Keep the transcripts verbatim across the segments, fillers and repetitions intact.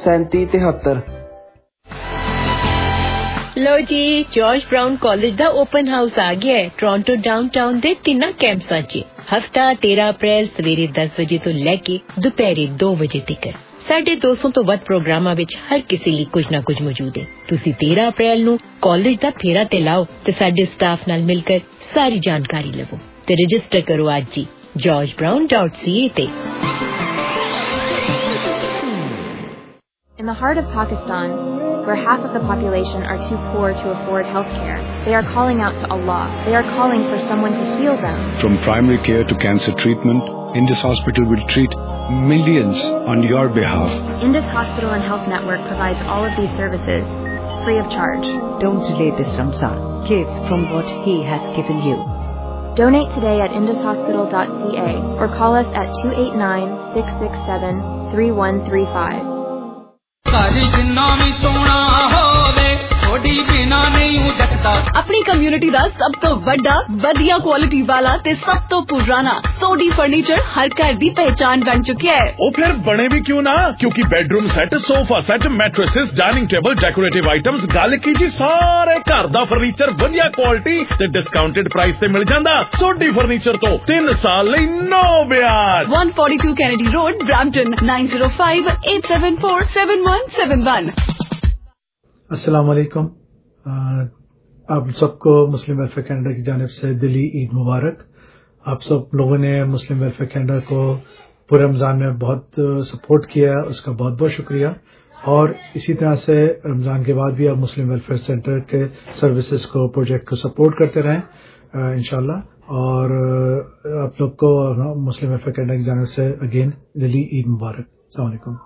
सैंती तिहत्तर। लो जी, जॉर्ज ब्राउन कॉलेज दा ओपन हाउस आ गया है टोरंटो डाउनटाउन दे तिन्ना कैंपसां च। हफ्ता तेरह अप्रैल सवेरे दस बजे तो लैके दोपहरे दो बजे तक साढ़े दो सौ तो वध प्रोग्रामां विच हर किसी ਲਈ कुछ ना कुछ मौजूद है। तुसी तेरह अप्रैल ਨੂੰ ਕਾਲਜ ਦਾ ਫੇਰਾ ਤੇ ਲਾਓ ਤੇ ਸਾਡੇ ਸਟਾਫ ਨਾਲ ਮਿਲ ਕੇ ਸਾਰੀ ਜਾਣਕਾਰੀ ਲਵੋ ਤੇ ਰਜਿਸਟਰ ਕਰੋ ਅੱਜ ਹੀ george brown dot c a ਤੇ। In the heart of Pakistan, where half of the population are too poor to afford health care, they are calling out to Allah. They are calling for someone to heal them. From primary care to cancer treatment, Indus Hospital will treat millions on your behalf. Indus Hospital and Health Network provides all of these services free of charge. Don't delay this Ramzan. Give from what He has given you. Donate today at indus hospital dot c a or call us at two eight nine, six six seven, three one three five. अपनी community दा सब तो बड़ा वधिया quality वाला ते सब तो पुराना सोडी फर्नीचर हर घर दी पहचान बन चुका है। ओ फिर बने भी क्यों ना, क्योंकि bedroom set, sofa set, mattresses, dining table, decorative items, गल की जी सारे घर दा फर्नीचर वधिया क्वालिटी ते डिस्काउंटेड प्राइस ते मिल जांदा। सोडी फर्नीचर तो तीन साल लई नो ब्याज। one forty-two Kennedy Road, Brampton, nine zero five, eight seven four, seven one seven one। अस्सलाम वालेकुम। आप सबको मुस्लिम वेलफेयर कनाडा की जानिब से दिली ईद मुबारक। आप सब लोगों ने मुस्लिम वेलफेयर कनाडा को पूरे रमज़ान में बहुत सपोर्ट किया, उसका बहुत बहुत शुक्रिया। और इसी तरह से रमज़ान के बाद भी आप मुस्लिम वेलफेयर सेंटर के सर्विसेज को, प्रोजेक्ट को सपोर्ट करते रहें इंशाल्लाह। और आप लोग को मुस्लिम वेलफेयर कनाडा की जानिब से अगेन दिली ईद मुबारक। अस्सलाम वालेकुम।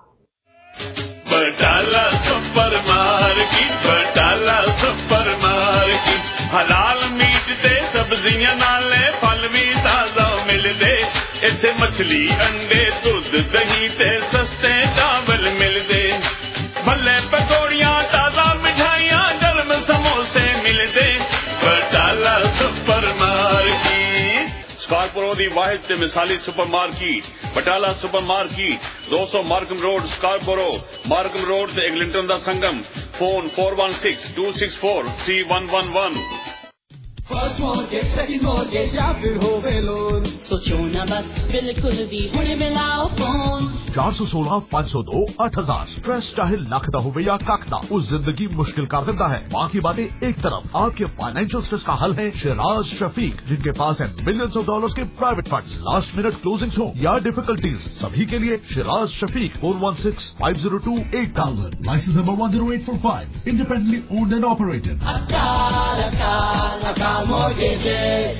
Batala Super market, Batala Super Market, हलाल मीट ते सब्जियां नाले फल भी ताजा मिलदे। इत्थे मछली, अंडे, दूध, दही ते सस्ते चावल मिलदे। भले पकौड़ियां, ताजा मिठाइयां, गर्म समोसे मिलदे। बटाला सुपर मार्केट स्कार्बरो दी वाहिद ते मिसाली super market, Batala Super Market, दो सौ Markham Road, Scarborough, Markham Road ते एग्लिंटन दा संगम। Phone four one six, two six four, three one one one। First mortgage, second mortgage या फिर होवे लोन, सोचो ना बस, बिल्कुल भी हुणे मिलाओ फोन। चार सौ सोलह पाँच सौ दो आठ हजार। स्ट्रेस चाहे लख दा होवे या कख दा, उस जिंदगी मुश्किल कर देता है। बाकी बातें एक तरफ, आपके फाइनेंशियल स्ट्रेस का हल है शिराज शफीक, जिनके पास है मिलियंस ऑफ डॉलर्स के private funds. Last minute closing हो या डिफिकल्टीज, सभी के लिए Shiraz Shafiq. Four one six five zero two eight thousand. Licence number one zero eight four five. Independently owned and operated. Akal Akal Akal mortgages।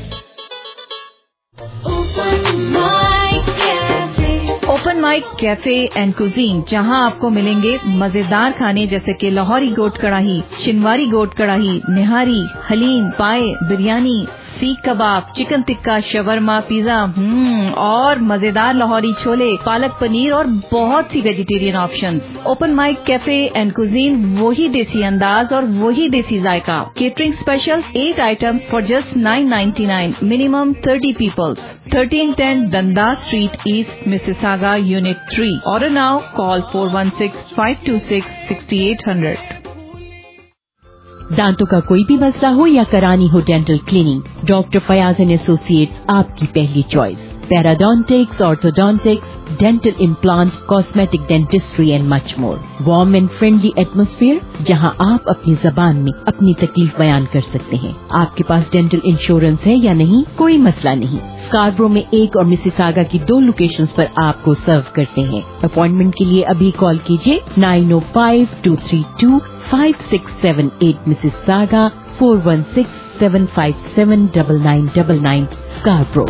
Open Mic Cafe, Open Mic Cafe and Cuisine, जहां आपको मिलेंगे मजेदार खाने जैसे कि लाहौरी गोट कढ़ाई, शिनवारी गोट कढ़ाई, निहारी, हलीम, पाए, बिरयानी, सीख कबाब, चिकन टिक्का, शवरमा, पिज्जा, हम्म और मजेदार लाहौरी छोले, पालक पनीर और बहुत सी vegetarian options. Open Mic Cafe and Cuisine, वही देसी अंदाज और वही देसी जायका। Catering special, eight items for just nine ninety nine, minimum thirty peoples. Thirteen ten Dundas Street East, Mississauga, Unit three. Order now. Call four one six, five two six, six eight zero zero. दांतों का कोई भी मसला हो या करानी हो dental cleaning, doctor Fayaz and associates आपकी पहली choice. Periodontics, orthodontics, dental implant, cosmetic dentistry and much more. Warm and friendly atmosphere जहां आप अपनी जबान में अपनी तकलीफ बयान कर सकते हैं। आपके पास डेंटल इंश्योरेंस है या नहीं, कोई मसला नहीं। स्कार्बरो में एक और मिसिसागा की दो लोकेशंस पर आपको सर्व करते हैं। अपॉइंटमेंट के लिए अभी कॉल कीजिए nine O five, two three two, five six seven eight, Mississauga four one six, seven five seven, double nine double nine, Scarborough.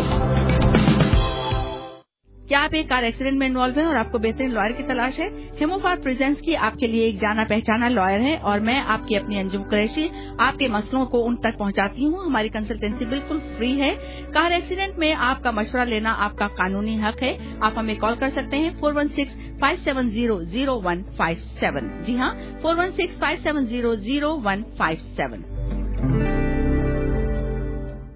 क्या आप एक कार एक्सीडेंट में इन्वॉल्व हैं और आपको बेहतरीन लॉयर की तलाश है? हेमोफार प्रेजेंस की आपके लिए एक जाना पहचाना लॉयर है और मैं आपकी अपनी अंजुम कुरैशी आपके मसलों को उन तक पहुंचाती हूं। हमारी कंसल्टेंसी बिल्कुल फ्री है। कार एक्सीडेंट में आपका मशवरा लेना आपका कानूनी हक है। आप हमें कॉल कर सकते हैं four one six, five seven zero, zero one five seven. जी हाँ, four one six, five seven zero, zero one five seven.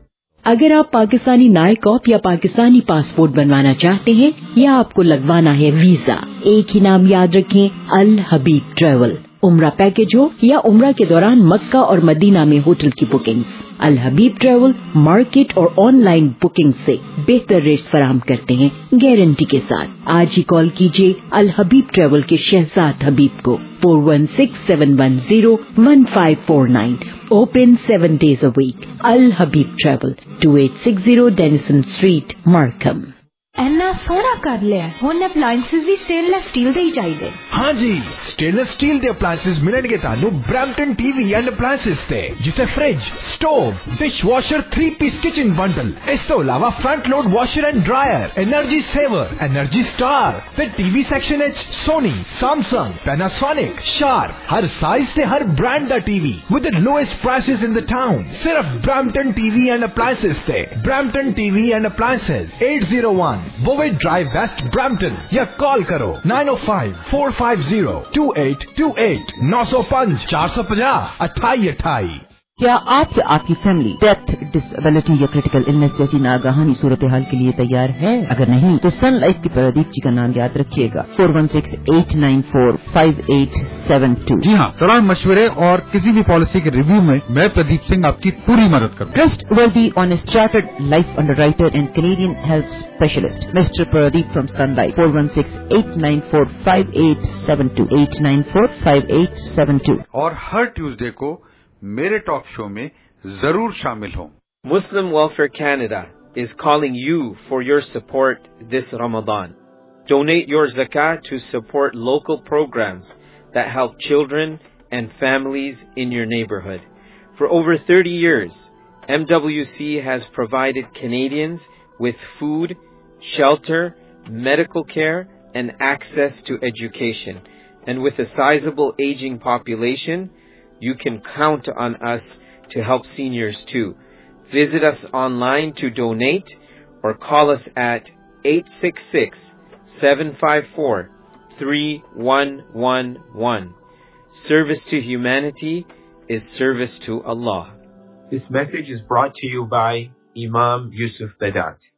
अगर आप पाकिस्तानी नायकॉप या पाकिस्तानी पासपोर्ट बनवाना चाहते हैं या आपको लगवाना है वीजा, एक ही नाम याद रखें, अल हबीब ट्रैवल। उम्रा पैकेज हो या उम्रा के दौरान मक्का और मदीना में होटल की bookings, Al Habib travel market और ऑनलाइन बुकिंग से बेहतर रेट्स फराहम करते हैं गारंटी के साथ। आज ही कॉल कीजिए अल हबीब ट्रैवल के शहजाद हबीब को four one six seven one zero one five four nine, open seven days a week. Al Habib travel, two eight six zero Denison Street, Markham. एना सोना कर लिया हुन अप्लायंसेस भी स्टेनलेस स्टील दे ही चाहिए। हाँ जी, स्टेनलेस स्टील दे अप्लायंसेस मिलणगे तानू ब्रैम्पटन टीवी एंड अप्लायंसेस ते, जिथे fridge, stove, dishwasher, three piece kitchen bundle, इस तो अलावा front load washer and dryer, energy saver, energy star ते टीवी सेक्शन एच सोनी, सैमसंग, पैनासोनिक, शार्प, हर साइज से हर ब्रांड दा TV with the lowest prices in the town. सिर्फ ब्रैम्पटन टीवी एंड अप्लायंसेस ते। Brampton TV and Appliances, eight zero one Bovaird Drive West Brampton, या call करो nine O five four five zero two eight two eight, नौ सौ पाँच चार सौ पचास अट्ठाई अट्ठाई। क्या आप या आपकी फैमिली डेथ, डिसेबिलिटी या क्रिटिकल इलनेस जैसी नागाहानी सूरत हाल के लिए तैयार है? अगर नहीं तो सन लाइफ की प्रदीप जी का नाम याद रखिएगा, four one six eight nine four five eight seven two. जी हाँ, सलाह मशवरे और किसी भी पॉलिसी के रिव्यू में मैं प्रदीप सिंह आपकी पूरी मदद करूँ। Trustworthy honest chartered life underwriter and Canadian health specialist mister Pradeep from Sun Life, four one six eight nine four five eight seven two, eight nine four five eight seven two. और हर Tuesday को मेरे talk show में जरूर शामिल हों। Muslim Welfare Canada is calling you for your support this Ramadan. Donate your zakat to support local programs that help children and families in your neighborhood. For over thirty years, M W C has provided Canadians with food, shelter, medical care, and access to education. And with a sizable aging population, you can count on us to help seniors too. Visit us online to donate or call us at eight six six, seven five four, three one one one. Service to humanity is service to Allah. This message is brought to you by Imam Yusuf Badat.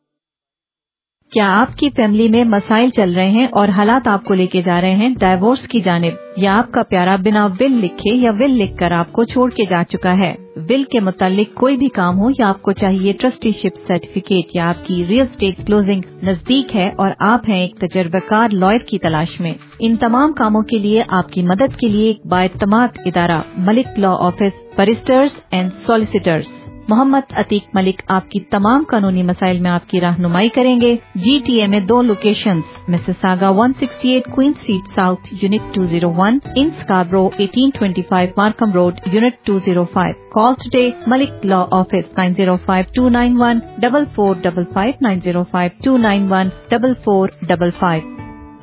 क्या आपकी family में मसाइल चल रहे हैं और हालात आपको लेके जा रहे हैं डाइवोर्स की जानिब, या आपका प्यारा बिना विल लिखे या विल लिखकर आपको छोड़ के जा चुका है? विल के मुतालिक कोई भी काम हो या आपको चाहिए ट्रस्टीशिप सर्टिफिकेट, या आपकी रियल स्टेट क्लोजिंग नजदीक है और आप हैं एक तजर्बाकार लॉयर की तलाश में, इन तमाम कामों के लिए आपकी मदद के लिए एक बाएतमाद इदारा Malik law office, barristers and solicitors Mohammad Atiq Malik आपकी तमाम कानूनी मसाइल में आपकी रहनुमाई करेंगे। जीटीए में दो locations, Mississauga one sixty eight Queen Street South unit two zero one, in Scarborough eighteen twenty five Markham Road unit two zero five. Call today Malik law office nine zero five two nine one double four double five, nine zero five two nine one double four double five.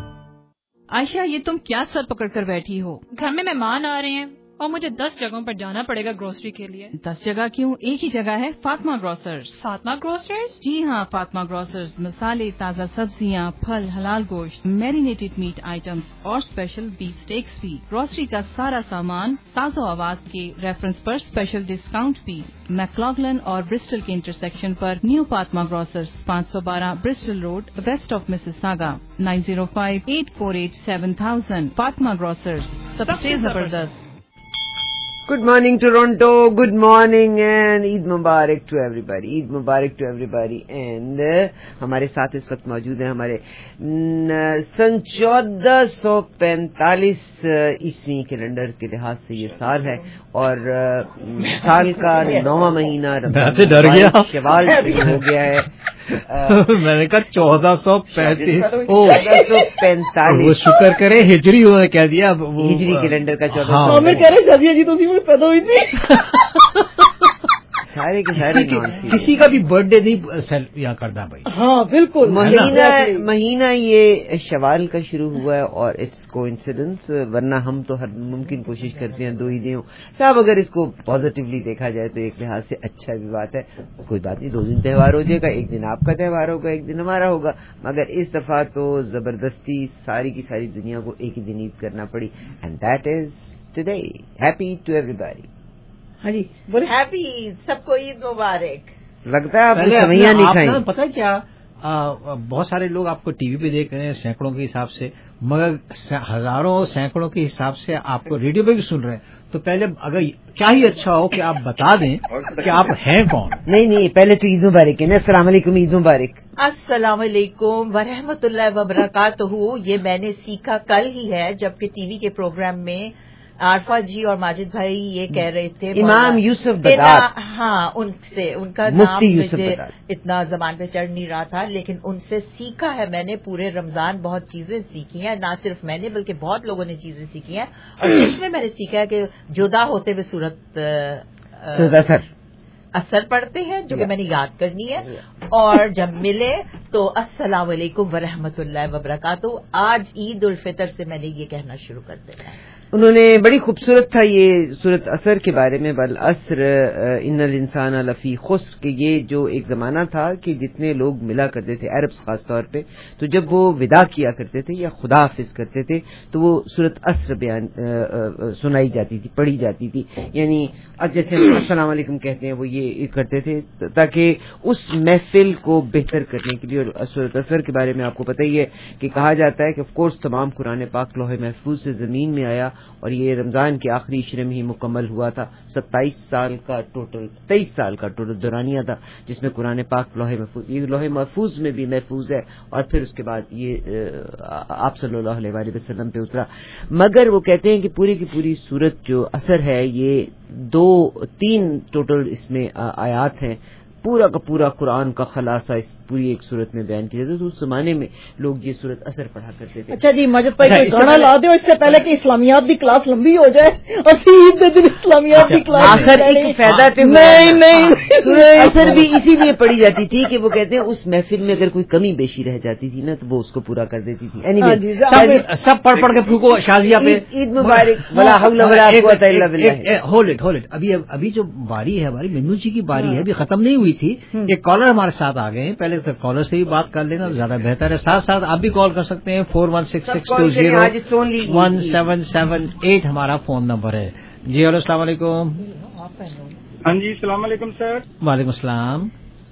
Ayesha, ये तुम क्या sir पकड़ कर बैठी हो? घर में मेहमान आ रहे हैं और मुझे दस जगहों पर जाना पड़ेगा ग्रोसरी के लिए। दस जगह क्यों, एक ही जगह है, फातिमा ग्रोसर्स। फातिमा ग्रोसर्स? जी हाँ, फातिमा ग्रोसर्स मसाले, ताज़ा सब्जियाँ, फल, हलाल गोश्त, मैरिनेटेड मीट आइटम्स और स्पेशल बीफ स्टेक्स भी। ग्रोसरी का सारा सामान साजो आवाज के रेफरेंस पर स्पेशल डिस्काउंट भी। मैक्लॉगलन और ब्रिस्टल के इंटरसेक्शन पर न्यू फातिमा ग्रोसर्स, पाँच सौ बारह Bristol Road, west of Mississauga, nine zero five eight four eight seven thousand. Fatima grocers, सबसे जबरदस्त। Good morning Toronto, good morning and Eid Mubarak to everybody, Eid Mubarak to everybody and uh, हमारे साथ इस वक्त मौजूद हैं हमारे सन चौदह सौ पैंतालीस ईस्वी कैलेंडर के लिहाज से ये साल है और uh, साल का नौवां महीना डर गया शवाल हो गया है। मैंने कहा चौदह सौ पैंतीस चौदह सौ पैंतालीस, वो शुक्र करे हिजरी हुआ कह दिया, हिजरी कैलेंडर का चौदह सौ। हाँ, कह रहे सबिया जी तो उसी में पैदा हुई थी। सारे के सारे किसी, किसी का भी बर्थडे नहीं यहाँ करना भाई। हाँ बिल्कुल, महीना महीना ये शवाल का शुरू हुआ है और इट्स कोइंसिडेंस, वरना हम तो हर मुमकिन कोशिश करते हैं दो ईदें हो साहब। अगर इसको पॉजिटिवली देखा जाए तो एक लिहाज से अच्छा भी बात है, कोई बात नहीं, दो दिन त्यौहार हो जाएगा, एक दिन आपका त्यौहार होगा, एक दिन हमारा होगा, मगर इस दफा तो जबरदस्ती सारी की सारी दुनिया को एक ही दिन ईद करना पड़ी and that is today. Happy to everybody. हाँ जी बोले हैप्पी, सबको ईद मुबारक। لگتا ہے آپ نے سویاں نہیں کھائیں. پتا کیا بہت سارے لوگ آپ کو ٹی وی پہ دیکھ رہے ہیں سینکڑوں کے حساب سے, مگر ہزاروں سینکڑوں کے حساب سے آپ کو ریڈیو پہ بھی سن رہے ہیں. تو پہلے اگر کیا ہی اچھا ہو کہ آپ بتا دیں کہ آپ ہیں کون. نہیں نہیں, پہلے تو عید مبارک ہے نا. السلام علیکم, عید مبارک. السلام علیکم ورحمۃ اللہ وبرکاتہ. یہ میں نے سیکھا کل ہی ہے, جبکہ ٹی وی کے پروگرام میں عارفہ جی اور ماجد بھائی یہ کہہ رہے تھے امام یوسف بدار, ہاں ان سے, ان کا نام مجھے اتنا زبان پہ چڑھ نہیں رہا تھا, لیکن ان سے سیکھا ہے میں نے. پورے رمضان بہت چیزیں سیکھی ہیں, نہ صرف میں نے بلکہ بہت لوگوں نے چیزیں سیکھی ہیں. اور اس میں میں نے سیکھا ہے کہ جدا ہوتے ہوئے صورت اثر اثر پڑھتے ہیں, جو کہ میں نے یاد کرنی ہے. اور جب ملے تو السلام علیکم ورحمۃ اللہ وبرکاتہ. آج عید الفطر سے میں نے یہ کہنا شروع کر دیا. انہوں نے بڑی خوبصورت تھا یہ سورت اثر کے بارے میں, بالعصر ان الانسان لفی خسر, کہ یہ جو ایک زمانہ تھا کہ جتنے لوگ ملا کرتے تھے عربز خاص طور پہ, تو جب وہ وداع کیا کرتے تھے یا خدا حافظ کرتے تھے تو وہ سورت اثر بیان سنائی جاتی تھی, پڑھی جاتی تھی. یعنی جیسے السلام علیکم کہتے ہیں وہ یہ کرتے تھے تاکہ اس محفل کو بہتر کرنے کے لیے. اور سورت اثر کے بارے میں آپ کو پتہ ہی ہے کہ کہا جاتا ہے کہ آف کورس تمام قرآن پاک لوح محفوظ سے زمین میں آیا, اور یہ رمضان کے آخری عشرے میں ہی مکمل ہوا تھا. ستائیس سال کا ٹوٹل تیئیس سال کا ٹوٹل دورانیہ تھا جس میں قرآن پاک لوح محفوظ, یہ لوح محفوظ میں بھی محفوظ ہے, اور پھر اس کے بعد یہ آپ صلی اللہ علیہ وسلم پہ اترا. مگر وہ کہتے ہیں کہ پوری کی پوری سورت جو اثر ہے یہ دو تین ٹوٹل اس میں آیات ہیں. پورا کا پورا قرآن کا خلاصہ اس پوری ایک صورت میں بیان کیا جاتا. تو اس زمانے میں لوگ یہ صورت اثر پڑھا کرتے تھے. اچھا جی ماجد بھائی کوئی گانا لا دو اس سے پہلے کہ اسلامیات کی کلاس لمبی ہو جائے, اور عید کے دن اسلامیات کی کلاس آخر ایک فائدہ تھے. نہیں نہیں, سورت اثر بھی اسی لیے پڑھی جاتی تھی کہ وہ کہتے ہیں اس محفل میں اگر کوئی کمی بیشی رہ جاتی تھی نا تو وہ اس کو پورا کر دیتی تھی. anyway, سب پڑھ پڑھ کے پھونکو شازیہ پہ عید مبارک. ولا حول ولا قوت الا باللہ. ہولڈ اٹ ہولڈ اٹ ابھی ابھی جو باری ہے ہماری مینو جی کی باری ہے, ابھی ختم نہیں ہوئی تھی. ایک کالر ہمارے ساتھ آ گئے ہیں, پہلے تو کالر سے ہی بات کر لینا زیادہ بہتر ہے. ساتھ ساتھ آپ بھی کال کر سکتے ہیں, four one six six two zero one seven seven eight ہمارا فون نمبر ہے. جی ہلو السلام علیکم. ہاں جی السلام علیکم سر. وعلیکم السلام.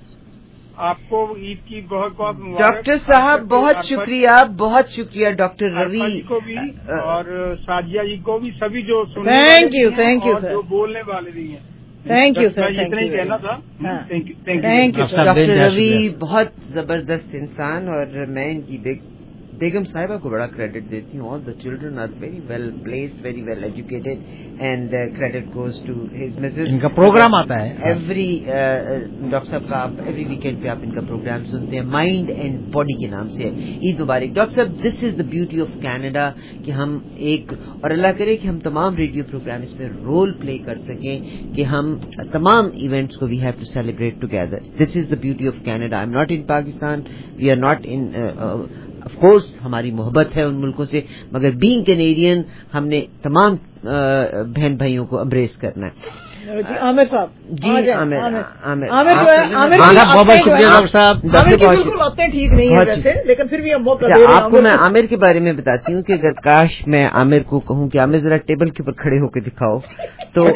آپ کو عید کی بہت بہت مبارک. ڈاکٹر صاحب بہت شکریہ, بہت شکریہ ڈاکٹر روی کو بھی اور سعدیہ جی کو بھی, سبھی جو thank you thank you sir, جو بولنے والے بھی ہیں. تھینک یو سر, اتنا ہی کہنا تھا. Thank you thank you. Doctor Ravi بہت زبردست انسان, اور میں ان کی بیگم صاحبہ کو بڑا کریڈٹ دیتی ہوں. All the children are very well placed, very well educated, and credit goes to his Mrs. ان کا پروگرام آتا ہے ایوری ڈاکٹر صاحب کا, آپ ایوری ویکینڈ پہ آپ ان کا پروگرام سنتے ہیں, مائنڈ اینڈ باڈی کے نام سے. عید مبارک ڈاکٹر صاحب. This is the beauty of Canada کہ ہم ایک, اور اللہ کرے کہ ہم تمام ریڈیو پروگرام اس میں رول پلے کر سکیں کہ ہم تمام ایونٹس کو we have to celebrate together. This is the beauty of Canada. I'm not in Pakistan, we are not in, of course ہماری محبت ہے ان ملکوں سے, مگر بینگ کینیڈین ہم نے تمام بہن بھائیوں کو امبریس کرنا ہے. جی عامر صاحب. جی عامر عامر عامر جو ہے, عامر بہت بہت شکریہ ڈاکٹر صاحب. عامر کی بالکل باتیں ٹھیک نہیں ہے ویسے, لیکن پھر بھی ہم موقع دے رہے ہیں. آپ کو میں عامر کے بارے میں بتاتی ہوں کہ اگر کاش میں عامر کو کہوں کہ عامر ذرا ٹیبل کے اوپر کھڑے ہو کے دکھاؤ, تو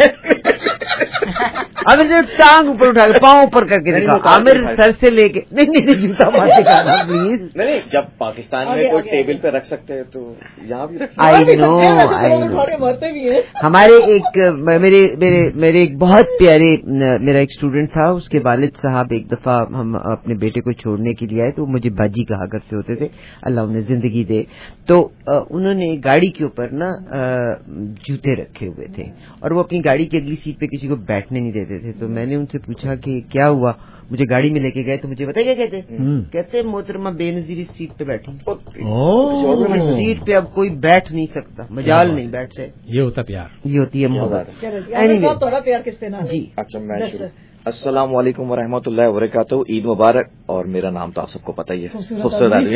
عامر ذرا ٹانگ اوپر اٹھا کے پاؤں اوپر کر کے دکھاؤ. عامر سر سے لے کے, نہیں نہیں جوتا مت دکھانا پلیز. نہیں, جب پاکستان میں کوئی ٹیبل پہ رکھ سکتے ہیں تو یہاں بھی رکھ سکتے ہیں. آئی نو آئی نو. ہمارے ایک میرے میرے میرے ایک بہت پیارے میرا ایک اسٹوڈنٹ تھا, اس کے والد صاحب ایک دفعہ ہم اپنے بیٹے کو چھوڑنے کے لیے آئے, تو مجھے باجی کہا کرتے ہوتے تھے, اللہ انہیں زندگی دے. تو انہوں نے گاڑی کے اوپر نا جوتے رکھے ہوئے تھے, اور وہ اپنی گاڑی کی اگلی سیٹ پہ کسی کو بیٹھنے نہیں دیتے تھے. تو میں نے ان سے پوچھا کہ کیا ہوا, مجھے گاڑی میں لے کے گئے تو مجھے بتایا کیا کہتے کہتے محترمہ بے نظیر اس سیٹ پہ بیٹھی, سیٹ پہ اب کوئی بیٹھ نہیں سکتا, مجال نہیں بیٹھ سے. یہ ہوتا پیار, یہ ہوتی ہے محبت. جی اچھا میں السلام علیکم ورحمۃ اللہ وبرکاتہ. عید مبارک. اور میرا نام تو آپ سب کو پتہ ہی ہے, خوبصورت آدمی.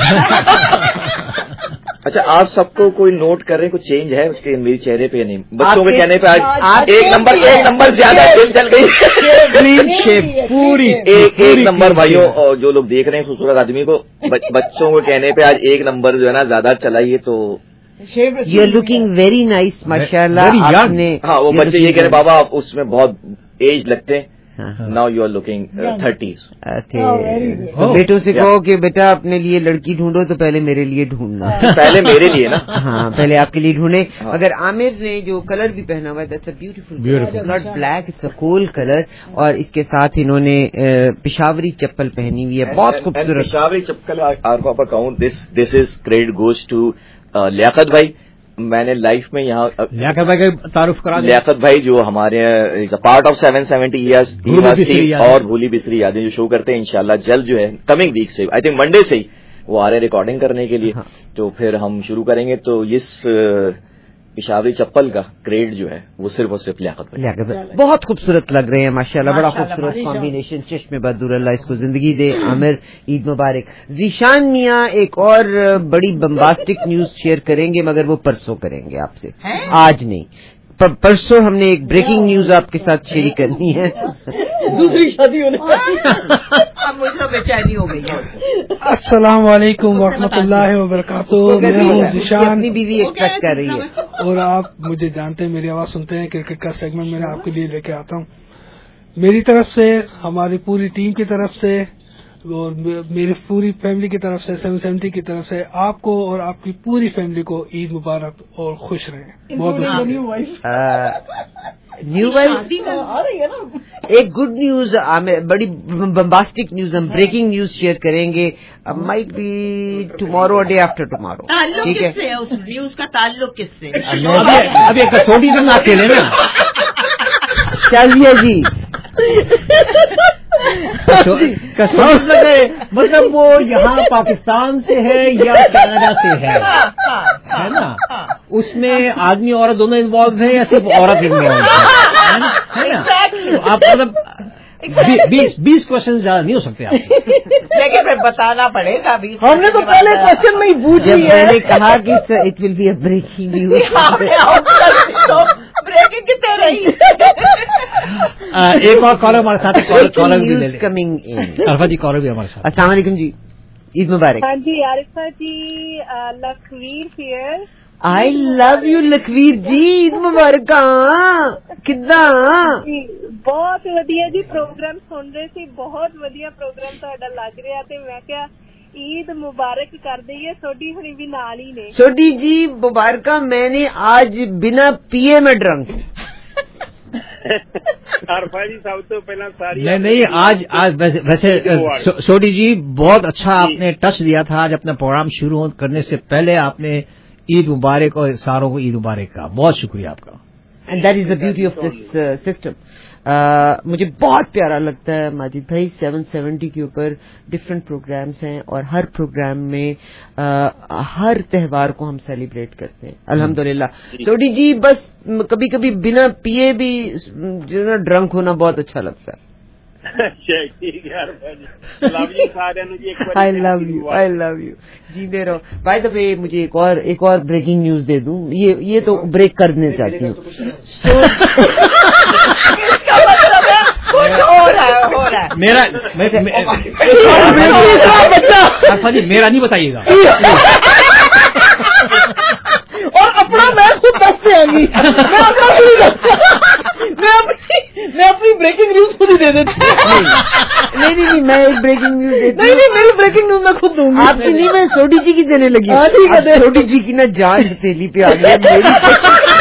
اچھا آپ سب کو کوئی نوٹ کر رہے ہیں, کچھ چینج ہے اس کے میرے چہرے پہ یا نہیں؟ بچوں کے کہنے پہ آج ایک نمبر ایک نمبر زیادہ چینج چل گئی پوری ایک ایک نمبر. بھائیوں جو لوگ دیکھ رہے ہیں خوبصورت آدمی کو, بچوں کو کہنے پہ آج ایک نمبر جو ہے نا زیادہ چلائیے. تو you are looking very nice ماشاء اللہ. ہاں وہ بچے یہ کہہ رہے بابا آپ اس میں بہت ایج لگتے ہیں, now you are looking thirties. बेटों से कहो कि बेटा अपने लिए लड़की ढूंढो तो पहले मेरे लिए ढूंढना. पहले मेरे लिए ना. हाँ, पहले आपके लिए ढूंढे. अगर आमिर ने जो कलर भी पहना हुआ है, that's a beautiful, not black, it's a coal colour. और इसके साथ इन्होंने पिशावरी चप्पल पहनी हुई है, बहुत खूबसूरत पिशावरी चप्पल. आपको आप account this this is credit goes to Liaquat भाई. मैंने लाइफ में यहाँ लियाकत भाई का तारुफ करा. लियाकत भाई जो हमारे part of seven seventy years और भूली बिसरी यादें जो शो करते हैं, इंशाल्लाह जल्द जो है कमिंग वीक से, आई थिंक मंडे से ही वो आ रहे रिकॉर्डिंग करने के लिए. हाँ. तो फिर हम शुरू करेंगे. तो इस पिशावरी चप्पल का क्रेड जो है वो सिर्फ और सिर्फ लियाकत भाई. बहुत खूबसूरत लग रहे हैं माशाल्लाह, बड़ा खूबसूरत कॉम्बिनेशन. चश्मे बदुर अल्लाह इसको जिंदगी दे. आमिर, ईद मुबारक. जीशान मियां एक और बड़ी बम्बास्टिक न्यूज शेयर करेंगे, मगर वो परसों करेंगे आपसे, आज नहीं. पर, परसों हमने एक ब्रेकिंग न्यूज आपके साथ शेयर करनी है. दूसरी शादी होने अब मुझे बेचैनी हो गई है. अस्सलाम वालेकुम वरहमतुल्लाहि वबरकातुहू. मैं हूँ ज़ीशान. अपनी बीवी एक्सपेक्ट कर रही है और आप मुझे जानते हैं, मेरी आवाज सुनते हैं. क्रिकेट का सेगमेंट मैं आपके लिए लेके आता हूँ. मेरी तरफ से, हमारी पूरी टीम की तरफ से और मेरी पूरी फैमिली की तरफ से, सेवन सेवेंटी की तरफ से आपको और आपकी पूरी फैमिली को ईद मुबारक और खुश रहें. बहुत न्यू वाइफ. एक गुड न्यूज, बड़ी बम्बास्टिक न्यूज, हम ब्रेकिंग न्यूज शेयर करेंगे. Might be tomorrow day after tomorrow. ठीक है, उस न्यूज का ताल्लुक किससे? अभी एक कसौटी तो ना खेले ना. शाजिया जी मतलब वो यहाँ पाकिस्तान से है या कनाडा से है, है ना? उसमें आदमी औरत दोनों इन्वॉल्व है या सिर्फ औरत इन्वॉल्व है, है ना? तो आप मतलब बीस बीस क्वेश्चन ज्यादा नहीं हो सकते आप. लेकिन फिर बताना पड़ेगा. बीस हमने तो पहले क्वेश्चन में ही पूछ लिया. मैंने कहा कि it will be a breaking news. Breaking कितने रही. एक और कॉलर हमारे साथ, कॉलर भी ले लें. Coming in. Arfa ji collar भी हमारे साथ. अस्सलाम वालेकुम जी, ईद मुबारक. हाँ जी Arifa ji, Lakhvir here. I love you Lakhvir ji, Eid मुबारक. ਕਿੱਦਾਂ? ਬਹੁਤ ਵਧੀਆ ਜੀ, ਪ੍ਰੋਗਰਾਮ ਸੁਣ ਰਹੇ ਸੀ. ਬਹੁਤ ਵਧੀਆ ਪ੍ਰੋਗਰਾਮ ਤੁਹਾਡਾ ਲੱਗ ਰਿਹਾ ਤੇ ਮੈਂ ਕਿਹਾ ईद मुबारक कर दईए. सोडी हुनी भी नाल ही ने. सोडी जी मुबारक. मैंने आज बिना पिए में ड्रंक. नहीं नहीं आज आज वैसे, वैसे सो, सोडी जी बहुत अच्छा आपने टच दिया था. आज अपना प्रोग्राम शुरू करने से पहले आपने ईद मुबारक और सारों को ईद मुबारक का बहुत शुक्रिया आपका. And that is the beauty of this system. मुझे बहुत प्यारा लगता है माजिद भाई. सेवन सेवेंटी के ऊपर डिफरेंट प्रोग्राम्स हैं और हर प्रोग्राम में uh, हर त्योहार को हम सेलिब्रेट करते हैं अल्हम्दुलिल्लाह. सोडी जी बस कभी कभी बिना पिए भी जो ना ड्रंक होना बहुत अच्छा लगता है. I love you, I love you. जीते रहो. बाय द वे मुझे एक और एक और ब्रेकिंग न्यूज दे दूं. ये ये तो ब्रेक करने चाहती हूँ. मेरा जी मेरा नहीं बताइएगा. और अपना मैं खुद दस से आऊंगी. मैं अपना मैं अपनी मैं अपनी ब्रेकिंग न्यूज खुद ही दे देती. नहीं नहीं नहीं मैं एक ब्रेकिंग न्यूज देती. नहीं नहीं मेरी ब्रेकिंग न्यूज मैं खुद दूंगी. आपकी नहीं, मैं सोडी जी की देने लगी. ठीक है, सोडी जी की ना जान हथेली पे आ गई.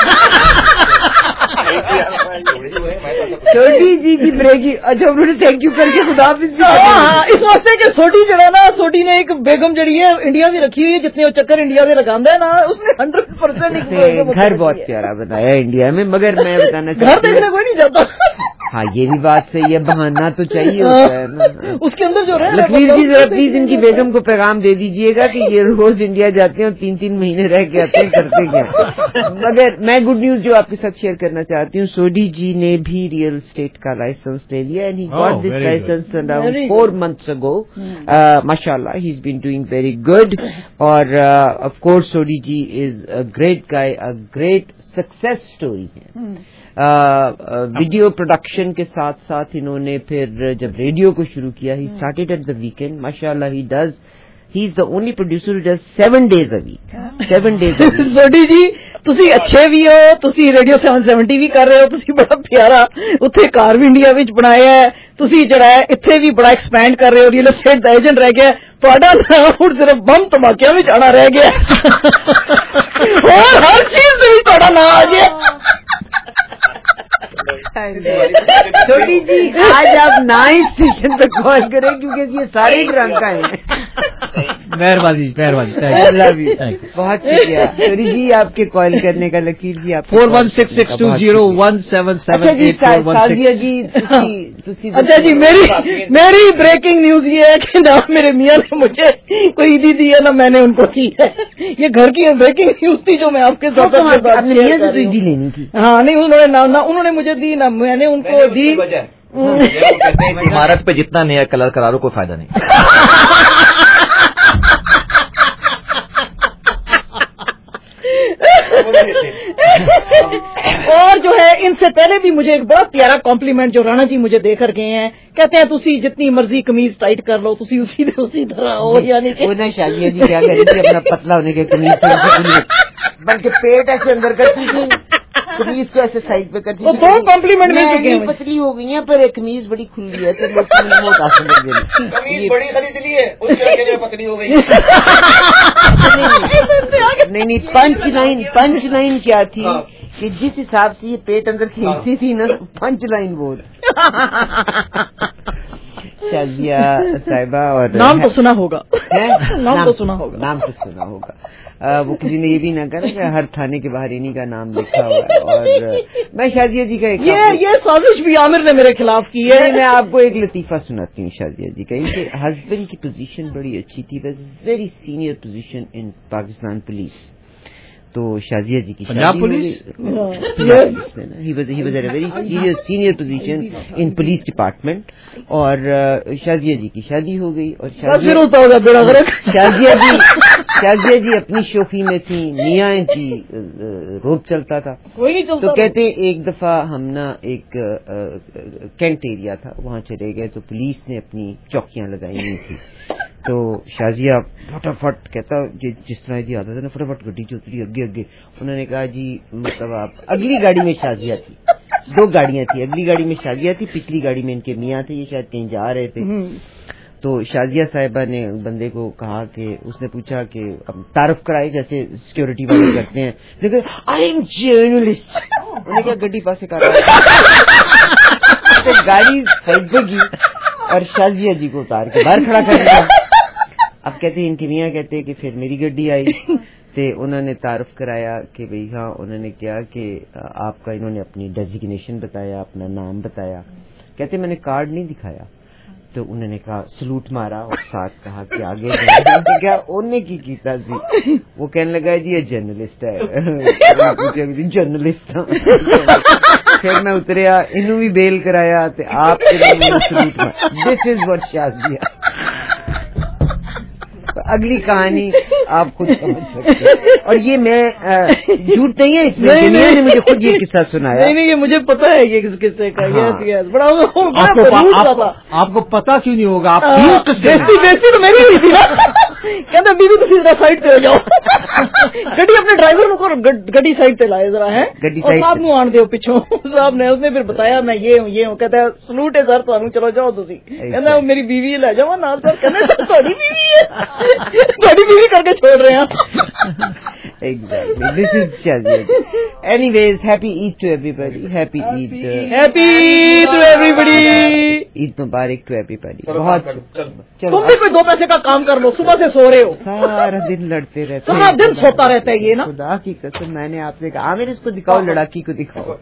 सोडी जी की ब्रेकिंग. अच्छा उन्होंने थैंक यू करके खुदा हाफिज़ भी. हाँ, इस वास्ते कि सोडी जड़ा ना, सोडी ने एक बेगम जड़ी है इंडिया में रखी हुई है. जितने वो चक्कर इंडिया से लगांदा है ना, उसने हंड्रेड परसेंट घर बहुत प्यारा बनाया इंडिया में. मगर मैं बताना घर देखने कोई नहीं जाता. हाँ ये भी बात सही है, बहाना तो चाहिए होता है ना. उसके अंदर जो है. लखवीर जी जरा प्लीज इनकी बेगम को पैगाम दे दीजिएगा कि ये रोज इंडिया जाते हैं और तीन तीन महीने रह के आते हैं, करते क्या. मगर मैं गुड न्यूज जो आपके साथ शेयर करना चाहती हूँ. सोडी जी ने भी रियल स्टेट का लाइसेंस ले लिया and he got this licence around four months ago. माशाल्लाह he is been doing very good. और of course Sodhi ji is a great guy, a great success story है. वीडियो uh, प्रोडक्शन uh, के साथ साथ इन्होंने फिर जब रेडियो को शुरू किया, he started at the weekend. माशाल्लाह he does He is the only producer who does seven days a week. Seven days a week. Sodhi ji ਤੁਸੀਂ ਅੱਛੇ ਵੀ ਹੋ, ਤੁਸੀਂ ਰੇਡੀਓ ਸੈਵਨ ਸੈਵਨਟੀ ਵੀ ਕਰ ਰਹੇ ਹੋ, ਤੁਸੀਂ ਬੜਾ ਪਿਆਰਾ ਉੱਥੇ ਕਾਰ ਵੀ ਇੰਡੀਆ ਵਿੱਚ ਬਣਾਇਆ ਹੈ, ਤੁਸੀਂ ਜਿਹੜਾ ਹੈ ਇੱਥੇ ਵੀ ਬੜਾ ਐਕਸਪੈਂਡ ਕਰ ਰਹੇ ਹੋ, ਰੀਅਲ ਏਸਟੇਟ ਦਾ ਏਜੰਟ ਰਹਿ ਗਿਆ, ਤੁਹਾਡਾ ਨਾਮ ਹੁਣ ਸਿਰਫ ਬੰਮ ਧਮਾਕਿਆਂ ਵਿੱਚ ਆਣਾ ਰਹਿ ਗਿਆ ਹੋਰ ਹਰ ਚੀਜ਼ ਦੇ ਵਿੱਚ ਤੁਹਾਡਾ ਨਾਮ ਆ ਗਿਆ. چھوٹی جی آج آپ نائن اسٹیشن پہ کال کریں کیونکہ یہ سارے ڈرنک کا ہیں. مہربانی مہربانی بہت شکریہ. چھوٹی جی آپ کے کال کرنے کا. لکیر جی آپ four one six six two zero one seven seven eight four one six. جی اچھا جی میری میری بریکنگ نیوز یہ ہے کہ نہ میرے میاں نے مجھے کوئی عیدی دی ہے نہ میں نے ان کو دی ہے. یہ گھر کی بریکنگ نیوز تھی جو میں آپ کے ساتھ عیدی لینی تھی. ہاں نہیں انہوں نے نہ انہوں نے مجھے دی نہ میں نے ان کو دی. عمارت پہ جتنا نیا کلر کرا رہو کوئی فائدہ نہیں. اور جو ہے ان سے پہلے بھی مجھے ایک بڑا پیارا کمپلیمنٹ جو رانا جی مجھے دے کر گئے ہیں, کہتے ہیں تسی جتنی مرضی قمیض ٹائٹ کر لو تسی اسی دے اسی طرح ہو. یعنی کہ شادیہ جی کیا کرتی تھی اپنا پتلا ہونے کے قمیض بلکہ پیٹ ایسے اندر کرتی تھی, قمیض کو ایسے سائڈ پہ کرتی تھی. دو کمپلیمنٹ مل چکے ہیں. پتلی ہو گئی ہیں پر ایک قمیض بڑی کھل گئی ہے تو بہت آسان لگ گئی. قمیض بڑی خرید لی ہے اس کے پتلی ہو گئی. نہیں نہیں پنچ لائن پنچ لائن کیا تھی کہ جس حساب سے یہ پیٹ اندر کھینچتی تھی نا پنچ لائن بول. شازیہ صاحبہ اور نام تو سنا ہوگا, نام تو سنا ہوگا, نام تو سنا ہوگا. وہ کسی نے یہ بھی نہ کرا کہ ہر تھانے کے باہر انہی کا نام لکھا ہوا ہے. اور میں شازیہ جی کا ایک یہ سازش بھی عامر نے میرے خلاف کی ہے. میں آپ کو ایک لطیفہ سناتی ہوں شازیہ جی کا. ان کے ہسبینڈ کی پوزیشن بڑی اچھی تھی, very senior position in Pakistan police. تو شازیہ جی کی Punjab police he was he was a very serious senior position in police department. اور شازیہ جی کی شادی ہو گئی اور شازیہ جی شازیہ جی اپنی شوخی میں تھی, میاں کی روب چلتا تھا. تو کہتے ایک دفعہ ہم نا ایک کینٹ ایریا تھا وہاں چلے گئے تو پولیس نے اپنی چوکیاں لگائی ہوئی تھی. تو شازیہ فٹافٹ کہتا جس طرح کی عادت ہے نا فٹافٹ گڈی جو اتری اگے اگے. انہوں نے کہا جی مطلب آپ اگلی گاڑی میں شازیہ تھی, دو گاڑیاں تھی, اگلی گاڑی میں شازیہ تھی, پچھلی گاڑی میں ان کے میاں تھے, یہ شاید کہیں جا رہے تھے. تو شازیہ صاحبہ نے بندے کو کہا کہ اس نے پوچھا کہ تعارف کرائے جیسے سیکورٹی والے کرتے ہیں, لیکن آئی ایم جرنلسٹ. انہوں نے کہا گڈی پاسے کر گاڑی سائڈ پہ کی اور شازیہ جی کو اتار کے باہر کھڑا کر دیا. اب کہتے ہیں ان کی میاں کہتے ہیں کہ پھر میری گڈی آئی تو انہوں نے تعارف کرایا کہ بھئی ہاں, انہوں نے کیا کہ آپ کا, انہوں نے اپنی ڈیزیگنیشن بتایا, اپنا نام بتایا. کہتے میں نے کارڈ نہیں دکھایا. تو انہوں نے کہا سلوٹ مارا اور ساتھ کہا کہ آگے کیا انہوں نے کی کیتا جی. وہ کہنے لگا جی یہ جرنلسٹ ہے. جرنلسٹ پھر میں اتریا, انہوں بھی بیل کرایا تو آپ سلوٹ مارا. This is what Shazia. اگلی کہانی آپ خود سمجھ سکتے ہیں. اور یہ میں جھوٹ نہیں ہے اس میں, دنیا نے مجھے خود یہ قصہ سنایا. نہیں نہیں یہ مجھے پتا ہے یہ کس قصے کا. بڑا آپ کو پتا کیوں نہیں ہوگا, آپ بیستی بیستی تو میری ہوئی تھی نا. کہتے بیوی تو ذرا سائڈ پہ ہو جاؤ, گڈی اپنے ڈرائیور کو گڈی سائڈ پہ لائے ذرا ہے, اور صاحب نو آن دیو پچھوں. صاحب نے اس نے پھر بتایا میں یہ ہوں یہ ہوں. کہتا ہے سلوٹ ہے سر تو چلو جاؤ تھی. کہنا میری بیوی لے جاؤ نا سر. کہنا تھوڑی بیوی ہے, تھوڑی بیوی کر کے چھوڑ رہے ہیں. Exactly. This is Shazia. Anyways, happy Eid to everybody. Happy Eid. Uh, happy Eid to everybody. Eid Mubarak to everybody. بہت تم بھی کوئی دو پیسے کا کام کر لو, صبح سے سو رہے ہو, سارا دن لڑتے رہتے, سارا دن سوتا رہتا ہے یہ نا. خدا کی قسم میں نے آپ سے کہا عامر اس کو دکھاؤ, لڑاکی کو دکھاؤ.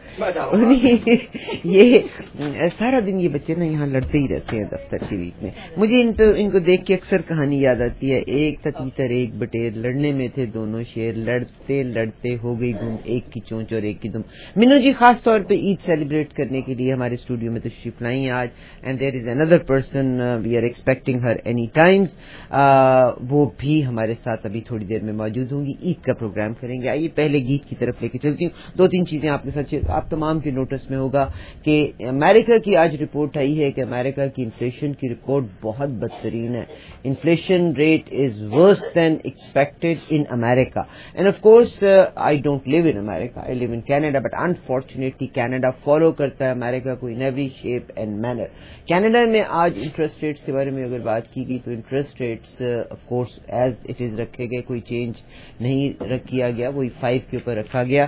یہ سارا دن یہ بچے نا یہاں لڑتے ہی رہتے ہیں دفتر کے بیچ میں. مجھے ان تو ان کو دیکھ کے اکثر کہانی یاد آتی ہے. ایک تھا تیتر ایک بٹیر, لڑنے میں تھے دونوں شیر, لڑتے لڑتے ہو گئی گم, ایک کی چونچ اور ایک کی دم. مینو جی خاص طور پہ عید سیلیبریٹ کرنے کے لیے ہمارے اسٹوڈیو میں تشریف لائی ہیں آج. And there is another person we are expecting her any times. وہ بھی ہمارے ساتھ ابھی تھوڑی دیر میں موجود ہوں گی. عید کا پروگرام کریں گے. آئیے پہلے گیت کی طرف لے کے چلتی ہوں. دو تین چیزیں آپ کے ساتھ آپ تمام کے نوٹس میں ہوگا کہ امریکہ کی آج رپورٹ آئی ہے کہ امریکہ کی انفلیشن کی رپورٹ بہت بدترین ہے. Inflation rate is worse than expected in America. And of course I don't live in America, I live in Canada, but unfortunately Canada follow کرتا ہے امریکہ کو in every shape and manner. Canada میں آج interest rates کے بارے میں اگر بات کی گئی تو interest rates of course as it is رکھے گئے, کوئی چینج نہیں رکھ کیا گیا, وہی فائیو کے اوپر رکھا گیا.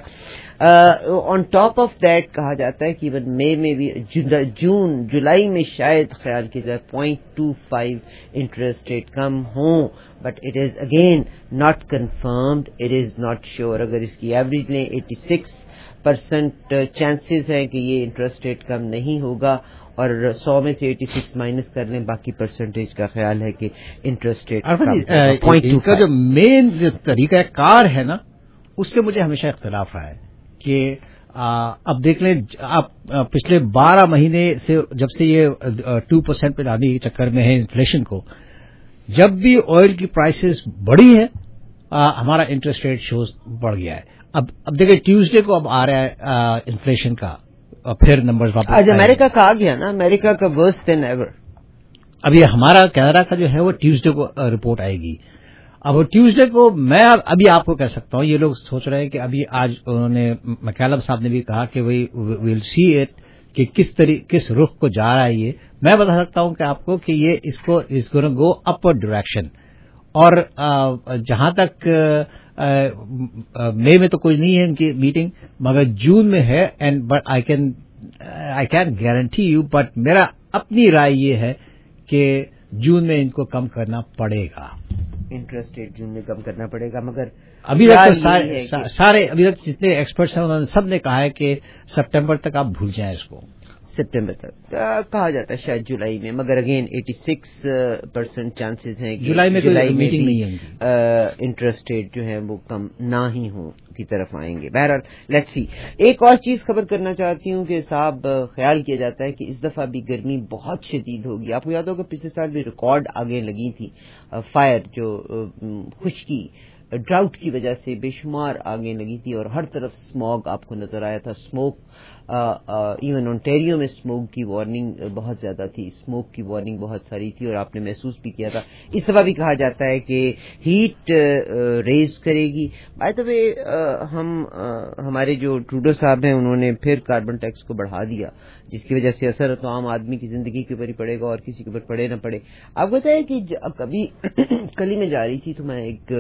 آن ٹاپ آف دیٹ کہا جاتا ہے کہ ایون مئی میں بھی جون جولائی میں شاید خیال کی جائے point two five interest rate کم ہوں, but it is again not confirmed, it is not sure. اگر اس کی ایوریج لیں ایٹی سکس پرسینٹ چانسز ہیں کہ یہ انٹرسٹ ریٹ کم نہیں ہوگا, اور سو میں سے ایٹی سکس مائنس کر لیں, باقی پرسنٹیج کا خیال ہے کہ انٹرسٹ ریٹ کا جو مین طریقہ کار ہے نا, اس سے مجھے ہمیشہ اختلاف رہا ہے کہ اب دیکھ لیں آپ پچھلے بارہ مہینے سے جب سے یہ ٹو پرسینٹ پہ لانے کے چکر میں ہے انفلیشن کو, جب بھی آئل کی پرائسز بڑھی ہے ہمارا انٹرسٹ ریٹ شوز بڑھ گیا ہے. اب اب دیکھیں ٹیوزڈے کو اب آ رہا ہے انفلیشن کا, اور پھر نمبرز واپس آج امریکہ کا آ گیا نا, امریکہ کا ورس دین ایور. اب یہ ہمارا کینیڈا کا جو ہے وہ ٹیوزڈے کو رپورٹ آئے گی. اب وہ ٹیوزڈے کو میں ابھی آپ کو کہہ سکتا ہوں, یہ لوگ سوچ رہے ہیں کہ ابھی آج انہوں نے مکالم صاحب نے بھی کہا کہ وہی ویل سی اٹ کہ کس طریقے کس رخ کو جا رہا ہے. یہ میں بتا سکتا ہوں کہ آپ کو کہ یہ اس کو اس گونا گو اپورڈ ڈائریکشن, اور جہاں تک مئی میں تو کوئی نہیں ہے ان کی میٹنگ, مگر جون میں ہے. And but I can I can guarantee you, but میرا اپنی رائے یہ ہے کہ جون میں ان کو کم کرنا پڑے گا, انٹرسٹ ریٹ جون میں کم کرنا پڑے گا. مگر ابھی تک سارے ابھی تک جتنے ایکسپرٹس ہیں انہوں نے سب نے کہا ہے کہ سپٹمبر تک آپ بھول جائیں اس کو. سپٹمبر تک کہا جاتا ہے شاید جولائی میں, مگر again eighty six percent chances ہیں کہ جولائی میں کوئی میٹنگ نہیں ہے, انٹرسٹ ریٹ جو ہے وہ کم نہ ہی ہوں کی طرف آئیں گے. بہرحال لیٹس سی. ایک اور چیز خبر کرنا چاہتی ہوں کہ صاحب خیال کیا جاتا ہے کہ اس دفعہ بھی گرمی بہت شدید ہوگی. آپ کو یاد ہوگا پچھلے سال بھی ریکارڈ آگے لگی تھی, فائر جو خشکی ڈراؤٹ کی وجہ سے بے شمار آگیں لگی تھی, اور ہر طرف اسموگ آپ کو نظر آیا تھا. اسموک ایون اونٹیریو میں اسموک کی وارننگ بہت زیادہ تھی, اسموک کی وارننگ بہت ساری تھی, اور آپ نے محسوس بھی کیا تھا. اس دفعہ بھی کہا جاتا ہے کہ ہیٹ ریز کرے گی. بائی دا وے ہم ہمارے جو ٹروڈو صاحب ہیں انہوں نے پھر کاربن ٹیکس کو بڑھا دیا, جس کی وجہ سے اثر تو عام آدمی کی زندگی کے اوپر ہی پڑے گا اور کسی کے اوپر پڑے نہ پڑے. آپ کو بتائیں کہ کبھی کل ہی میں جا رہی تھی تو میں ایک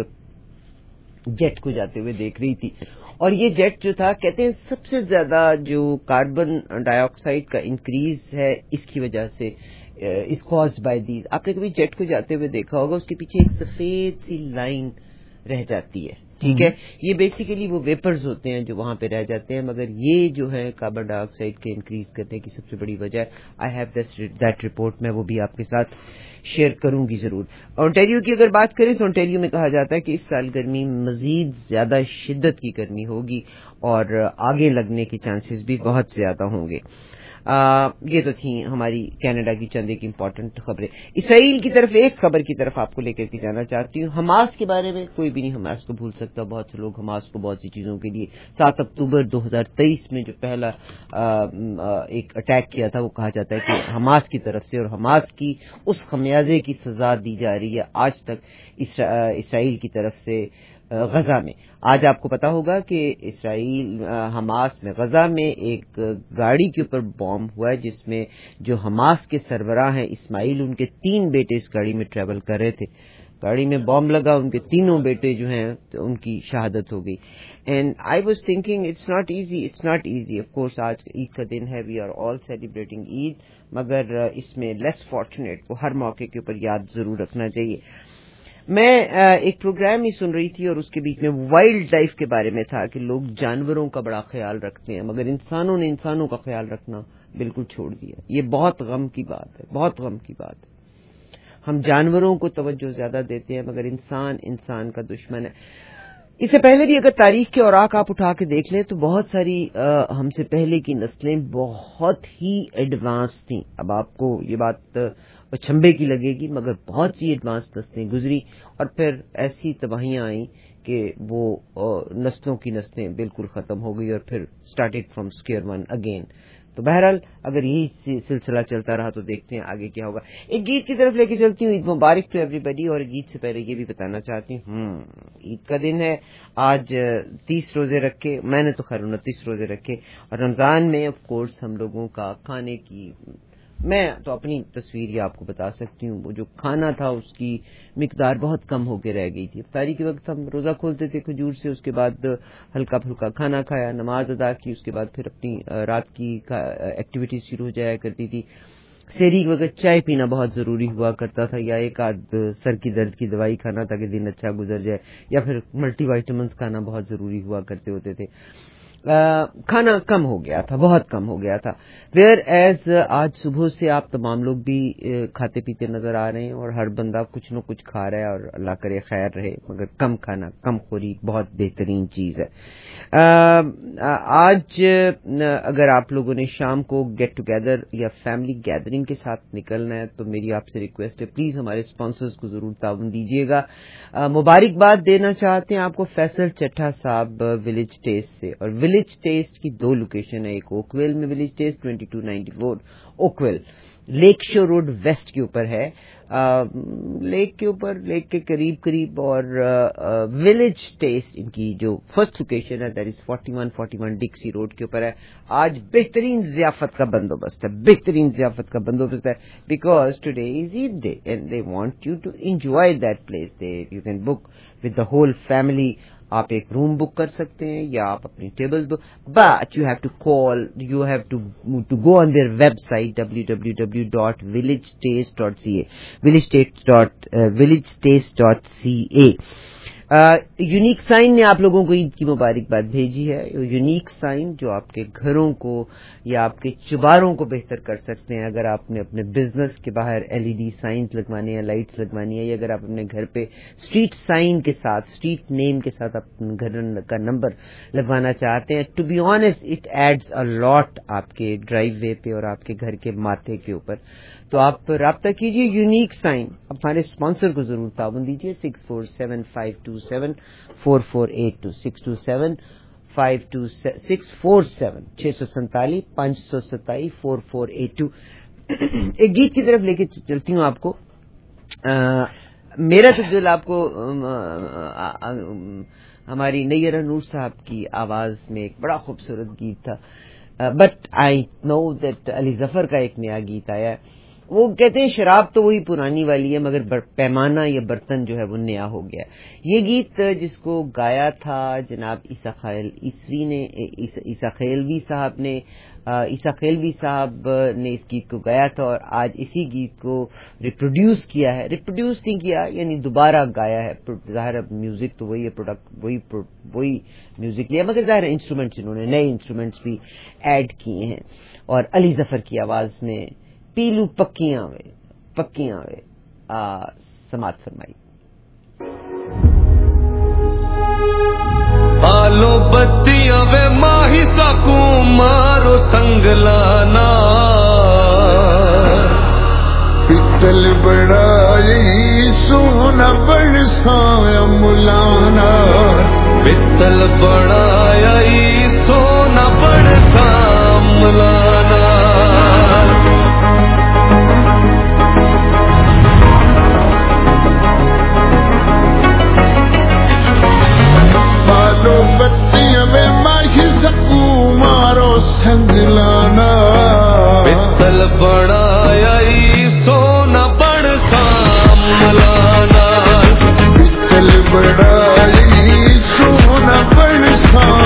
جیٹ کو جاتے ہوئے دیکھ رہی تھی, اور یہ جیٹ جو تھا کہتے ہیں سب سے زیادہ جو کاربن ڈائی آکسائڈ کا انکریز ہے اس کی وجہ سے اس کازڈ بائی دیز. آپ نے کبھی جیٹ کو جاتے ہوئے دیکھا ہوگا, اس کے پیچھے ایک سفید سی لائن رہ جاتی ہے, ٹھیک ہے, یہ بیسیکلی وہ ویپرز ہوتے ہیں جو وہاں پہ رہ جاتے ہیں, مگر یہ جو ہے کاربن ڈائی آکسائڈ کے انکریز کرنے کی سب سے بڑی وجہ ہے. آئی ہیو دیٹ رپورٹ, میں وہ بھی آپ کے ساتھ شیئر کروں گی ضرور. اونٹیریو کی اگر بات کریں تو اونٹیریو میں کہا جاتا ہے کہ اس سال گرمی مزید زیادہ شدت کی گرمی ہوگی, اور آگے لگنے کے چانسز بھی بہت زیادہ ہوں گے. آ, یہ تو تھیں ہماری کینیڈا کی چند ایک امپورٹنٹ خبریں. اسرائیل کی طرف ایک خبر کی طرف آپ کو لے کر کے جانا چاہتی ہوں. حماس کے بارے میں کوئی بھی نہیں حماس کو بھول سکتا. بہت سے لوگ حماس کو بہت سی چیزوں کے لیے سات اکتوبر دو ہزار تیئیس میں جو پہلا آ, آ, ایک اٹیک کیا تھا وہ کہا جاتا ہے کہ حماس کی طرف سے, اور حماس کی اس خمیازے کی سزا دی جا رہی ہے آج تک اسرائیل کی طرف سے غزہ میں. آج آپ کو پتا ہوگا کہ اسرائیل حماس میں غزہ میں ایک گاڑی کے اوپر بام ہوا ہے, جس میں جو حماس کے سربراہ ہیں اسماعیل, ان کے تین بیٹے اس گاڑی میں ٹریول کر رہے تھے. گاڑی میں بام لگا, ان کے تینوں بیٹے جو ہیں ان کی شہادت ہو گئی. And I was thinking it's not easy, it's not easy. Of course آج عید کا دن ہے, وی آر آل سیلیبریٹنگ عید, مگر اس میں لیس فارچونیٹ کو ہر موقع کے اوپر یاد ضرور رکھنا چاہیے. میں ایک پروگرام ہی سن رہی تھی اور اس کے بیچ میں وائلڈ لائف کے بارے میں تھا کہ لوگ جانوروں کا بڑا خیال رکھتے ہیں, مگر انسانوں نے انسانوں کا خیال رکھنا بالکل چھوڑ دیا. یہ بہت غم کی بات ہے, بہت غم کی بات ہے. ہم جانوروں کو توجہ زیادہ دیتے ہیں, مگر انسان انسان کا دشمن ہے. اس سے پہلے بھی اگر تاریخ کے اوراق آپ اٹھا کے دیکھ لیں تو بہت ساری ہم سے پہلے کی نسلیں بہت ہی ایڈوانس تھیں. اب آپ کو یہ بات چھمبے کی لگے گی مگر بہت سی ایڈوانس نسلیں گزری اور پھر ایسی تباہیاں آئیں کہ وہ نسلوں کی نسلیں بالکل ختم ہو گئی اور پھر started from square one again. تو بہرحال اگر یہی سلسلہ چلتا رہا تو دیکھتے ہیں آگے کیا ہوگا. ایک گیت کی طرف لے کے چلتی ہوں. عید مبارک ٹو ایوری بڈی. اور گیت سے پہلے یہ بھی بتانا چاہتی ہوں عید کا دن ہے آج. تیس روزے رکھے, میں نے تو خیر انتیس روزے رکھے, اور رمضان میں آف کورس ہم لوگوں کا کھانے کی, میں تو اپنی تصویر یہ آپ کو بتا سکتی ہوں, وہ جو کھانا تھا اس کی مقدار بہت کم ہو کے رہ گئی تھی. افطاری کے وقت ہم روزہ کھولتے تھے کھجور سے, اس کے بعد ہلکا پھلکا کھانا کھایا, نماز ادا کی, اس کے بعد پھر اپنی رات کی ایکٹیویٹیز شروع ہو جایا کرتی تھی. سحری کے وقت چائے پینا بہت ضروری ہوا کرتا تھا, یا ایک آدھ سر کی درد کی دوائی کھانا تاکہ دن اچھا گزر جائے, یا پھر ملٹی وائٹامنس کھانا بہت ضروری ہوا کرتے ہوتے تھے. کھانا کم ہو گیا تھا, بہت کم ہو گیا تھا. ویئر ایز آج صبح سے آپ تمام لوگ بھی کھاتے پیتے نظر آ رہے ہیں, اور ہر بندہ کچھ نہ کچھ کھا رہا ہے, اور اللہ کرے خیر رہے, مگر کم کھانا, کم خوری بہت بہترین چیز ہے. آج اگر آپ لوگوں نے شام کو گیٹ ٹوگیدر یا فیملی گیدرنگ کے ساتھ نکلنا ہے تو میری آپ سے ریکویسٹ ہے, پلیز ہمارے اسپانسرز کو ضرور تعاون دیجیے گا. مبارکباد دینا چاہتے ہیں آپ کو فیصل چٹھا صاحب ولیج ٹیسٹ سے, اور ولیج ٹیسٹ کی دو لوکیشن ہے, ایک اوکویل میں Village Taste twenty two ninety four Oakville Lake Shore Road West کے اوپر ہے, لیک کے اوپر, لیک کے قریب قریب, اور ولیج ٹیسٹ ان کی جو فرسٹ لوکیشن ہے that is forty one forty one Dixie Road کے اوپر ہے. آج بہترین ضیافت کا بندوبست ہے, بہترین ضیافت کا بندوبست ہے, because today is Eid day and they want you to enjoy that place. They you can book with the whole family. آپ ایک روم بک کر سکتے ہیں یا آپ اپنی table book, but you have to call, you have to to go on their website W W W dot village taste dot C A, village taste dot village taste dot C A. Unique sign نے آپ لوگوں کو عید کی مبارکباد بھیجی ہے. Unique sign جو آپ کے گھروں کو یا آپ کے چباروں کو بہتر کر سکتے ہیں. اگر آپ نے اپنے بزنس کے باہر ایل ای ڈی سائنز لگوانی ہے, لائٹس لگوانی ہے, یا اگر آپ اپنے گھر پہ اسٹریٹ سائن کے ساتھ, اسٹریٹ نیم کے ساتھ اپنے گھر کا نمبر لگوانا چاہتے ہیں, to be honest it adds a lot آپ کے ڈرائیو وے پہ اور آپ کے گھر کے ماتھے کے اوپر. تو آپ رابطہ کیجیے. یونیک سائن ہمارے اسپانسر کو ضرور تعاون دیجیے. Six four seven five two seven four four eight two, six two seven five two six four seven چھ سو سینتالیس پانچ سو ستائیس فور فور ایٹ ٹو. ایک گیت کی طرف لے کے چلتی ہوں آپ کو. میرا تو دل آپ کو ہماری نیرہ نور صاحب کی آواز میں ایک بڑا خوبصورت گیت تھا, but I know that Ali Zafar کا ایک نیا گیت آیا ہے. وہ کہتے ہیں شراب تو وہی پرانی والی ہے مگر پیمانہ یا برتن جو ہے وہ نیا ہو گیا. یہ گیت جس کو گایا تھا جناب عیسیٰ خیل عیسوی نے, عیسیٰ خیلوی صاحب نے, عیسیٰ خیلوی صاحب نے اس گیت کو گایا تھا, اور آج اسی گیت کو ریپروڈیوس کیا ہے. ریپروڈیوس نہیں کیا یعنی دوبارہ گایا ہے. ظاہر میوزک تو وہی ہے, پروڈکٹ وہی وہی میوزک لیا, مگر ظاہر انسٹرومینٹس انہوں نے نئے انسٹرومینٹس بھی ایڈ کیے ہیں. اور علی ظفر کی آواز میں پیلو پکیاں وے پکیاں وے سماعت فرمائی. آلو بتیاں وے ماہی سکو مارو سنگلانا, پتل بڑائی سونا بڑسایا ملانا, پتل بڑائی سونا بڑسا ملانا. بالو بتیاں میں ماہی سکو مارو سنگلانا, پتل بڑائی سونا بڑ ساملانا, پتل بڑائی سونا بڑ ساملانا.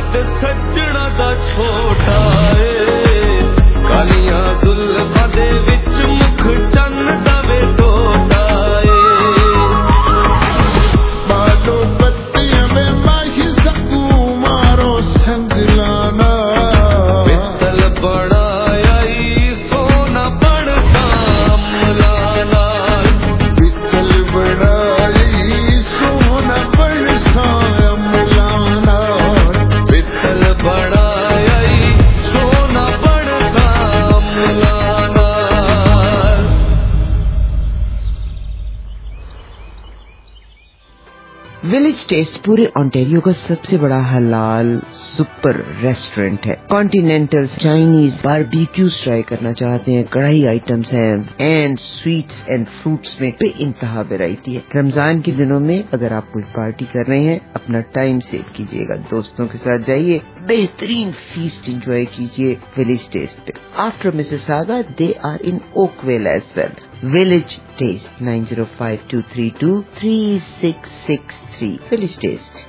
ਤੇ ਸੱਜਣਾ ਦਾ ਛੋਟਾ ਏ ਕਾਲੀਆਂ ਜ਼ੁਲਫਾਂ ਦੇ ਵਿੱਚ ਮੁਖ ਚੰਨ ਦਾ ਵੇ ਟੋਟਾ ਏ ਬਾਡੋ ਬੱਤੀਆਂ ਵੇ ਮਾਹੀ ਸਕੂ ਮਾਰੋ ਸੰਗਲਾਨਾ ਪਿੱਤਲ ਬਣਾਇਆ ਈ ਸੋਨਾ ਬਣ ਸਾਮਲਾ ਨਾਲ ਪਿੱਤਲ ਬਣਾਈ ਸੋਨਾ ਬਣ ਸਾਮਲਾ ਨਾਲ ਪਿੱਤਲ ਬਣਾਇਆ ਈ ਸੋਨਾ ਬਣ ਸਾਮਲਾ ਨਾਲ विलेज टेस्ट पूरे ऑन्टेरियो का सबसे बड़ा हलाल सुपर रेस्टोरेंट है। कॉन्टिनेंटल, चाइनीज, बारबेक्यूज ट्राई करना चाहते हैं, कढ़ाई आइटम्स हैं एंड स्वीट्स एंड फ्रूट्स में बेइंतहा वैरायटी है। रमजान के दिनों में अगर आप कोई पार्टी कर रहे हैं, अपना टाइम सेव कीजिएगा, दोस्तों के साथ जाइए, बेहतरीन फीस्ट एंजॉय कीजिए विलेज टेस्ट पे। After Mississauga they are in Oakville as well. Village Taste nine zero five two three two three six six three Village Taste।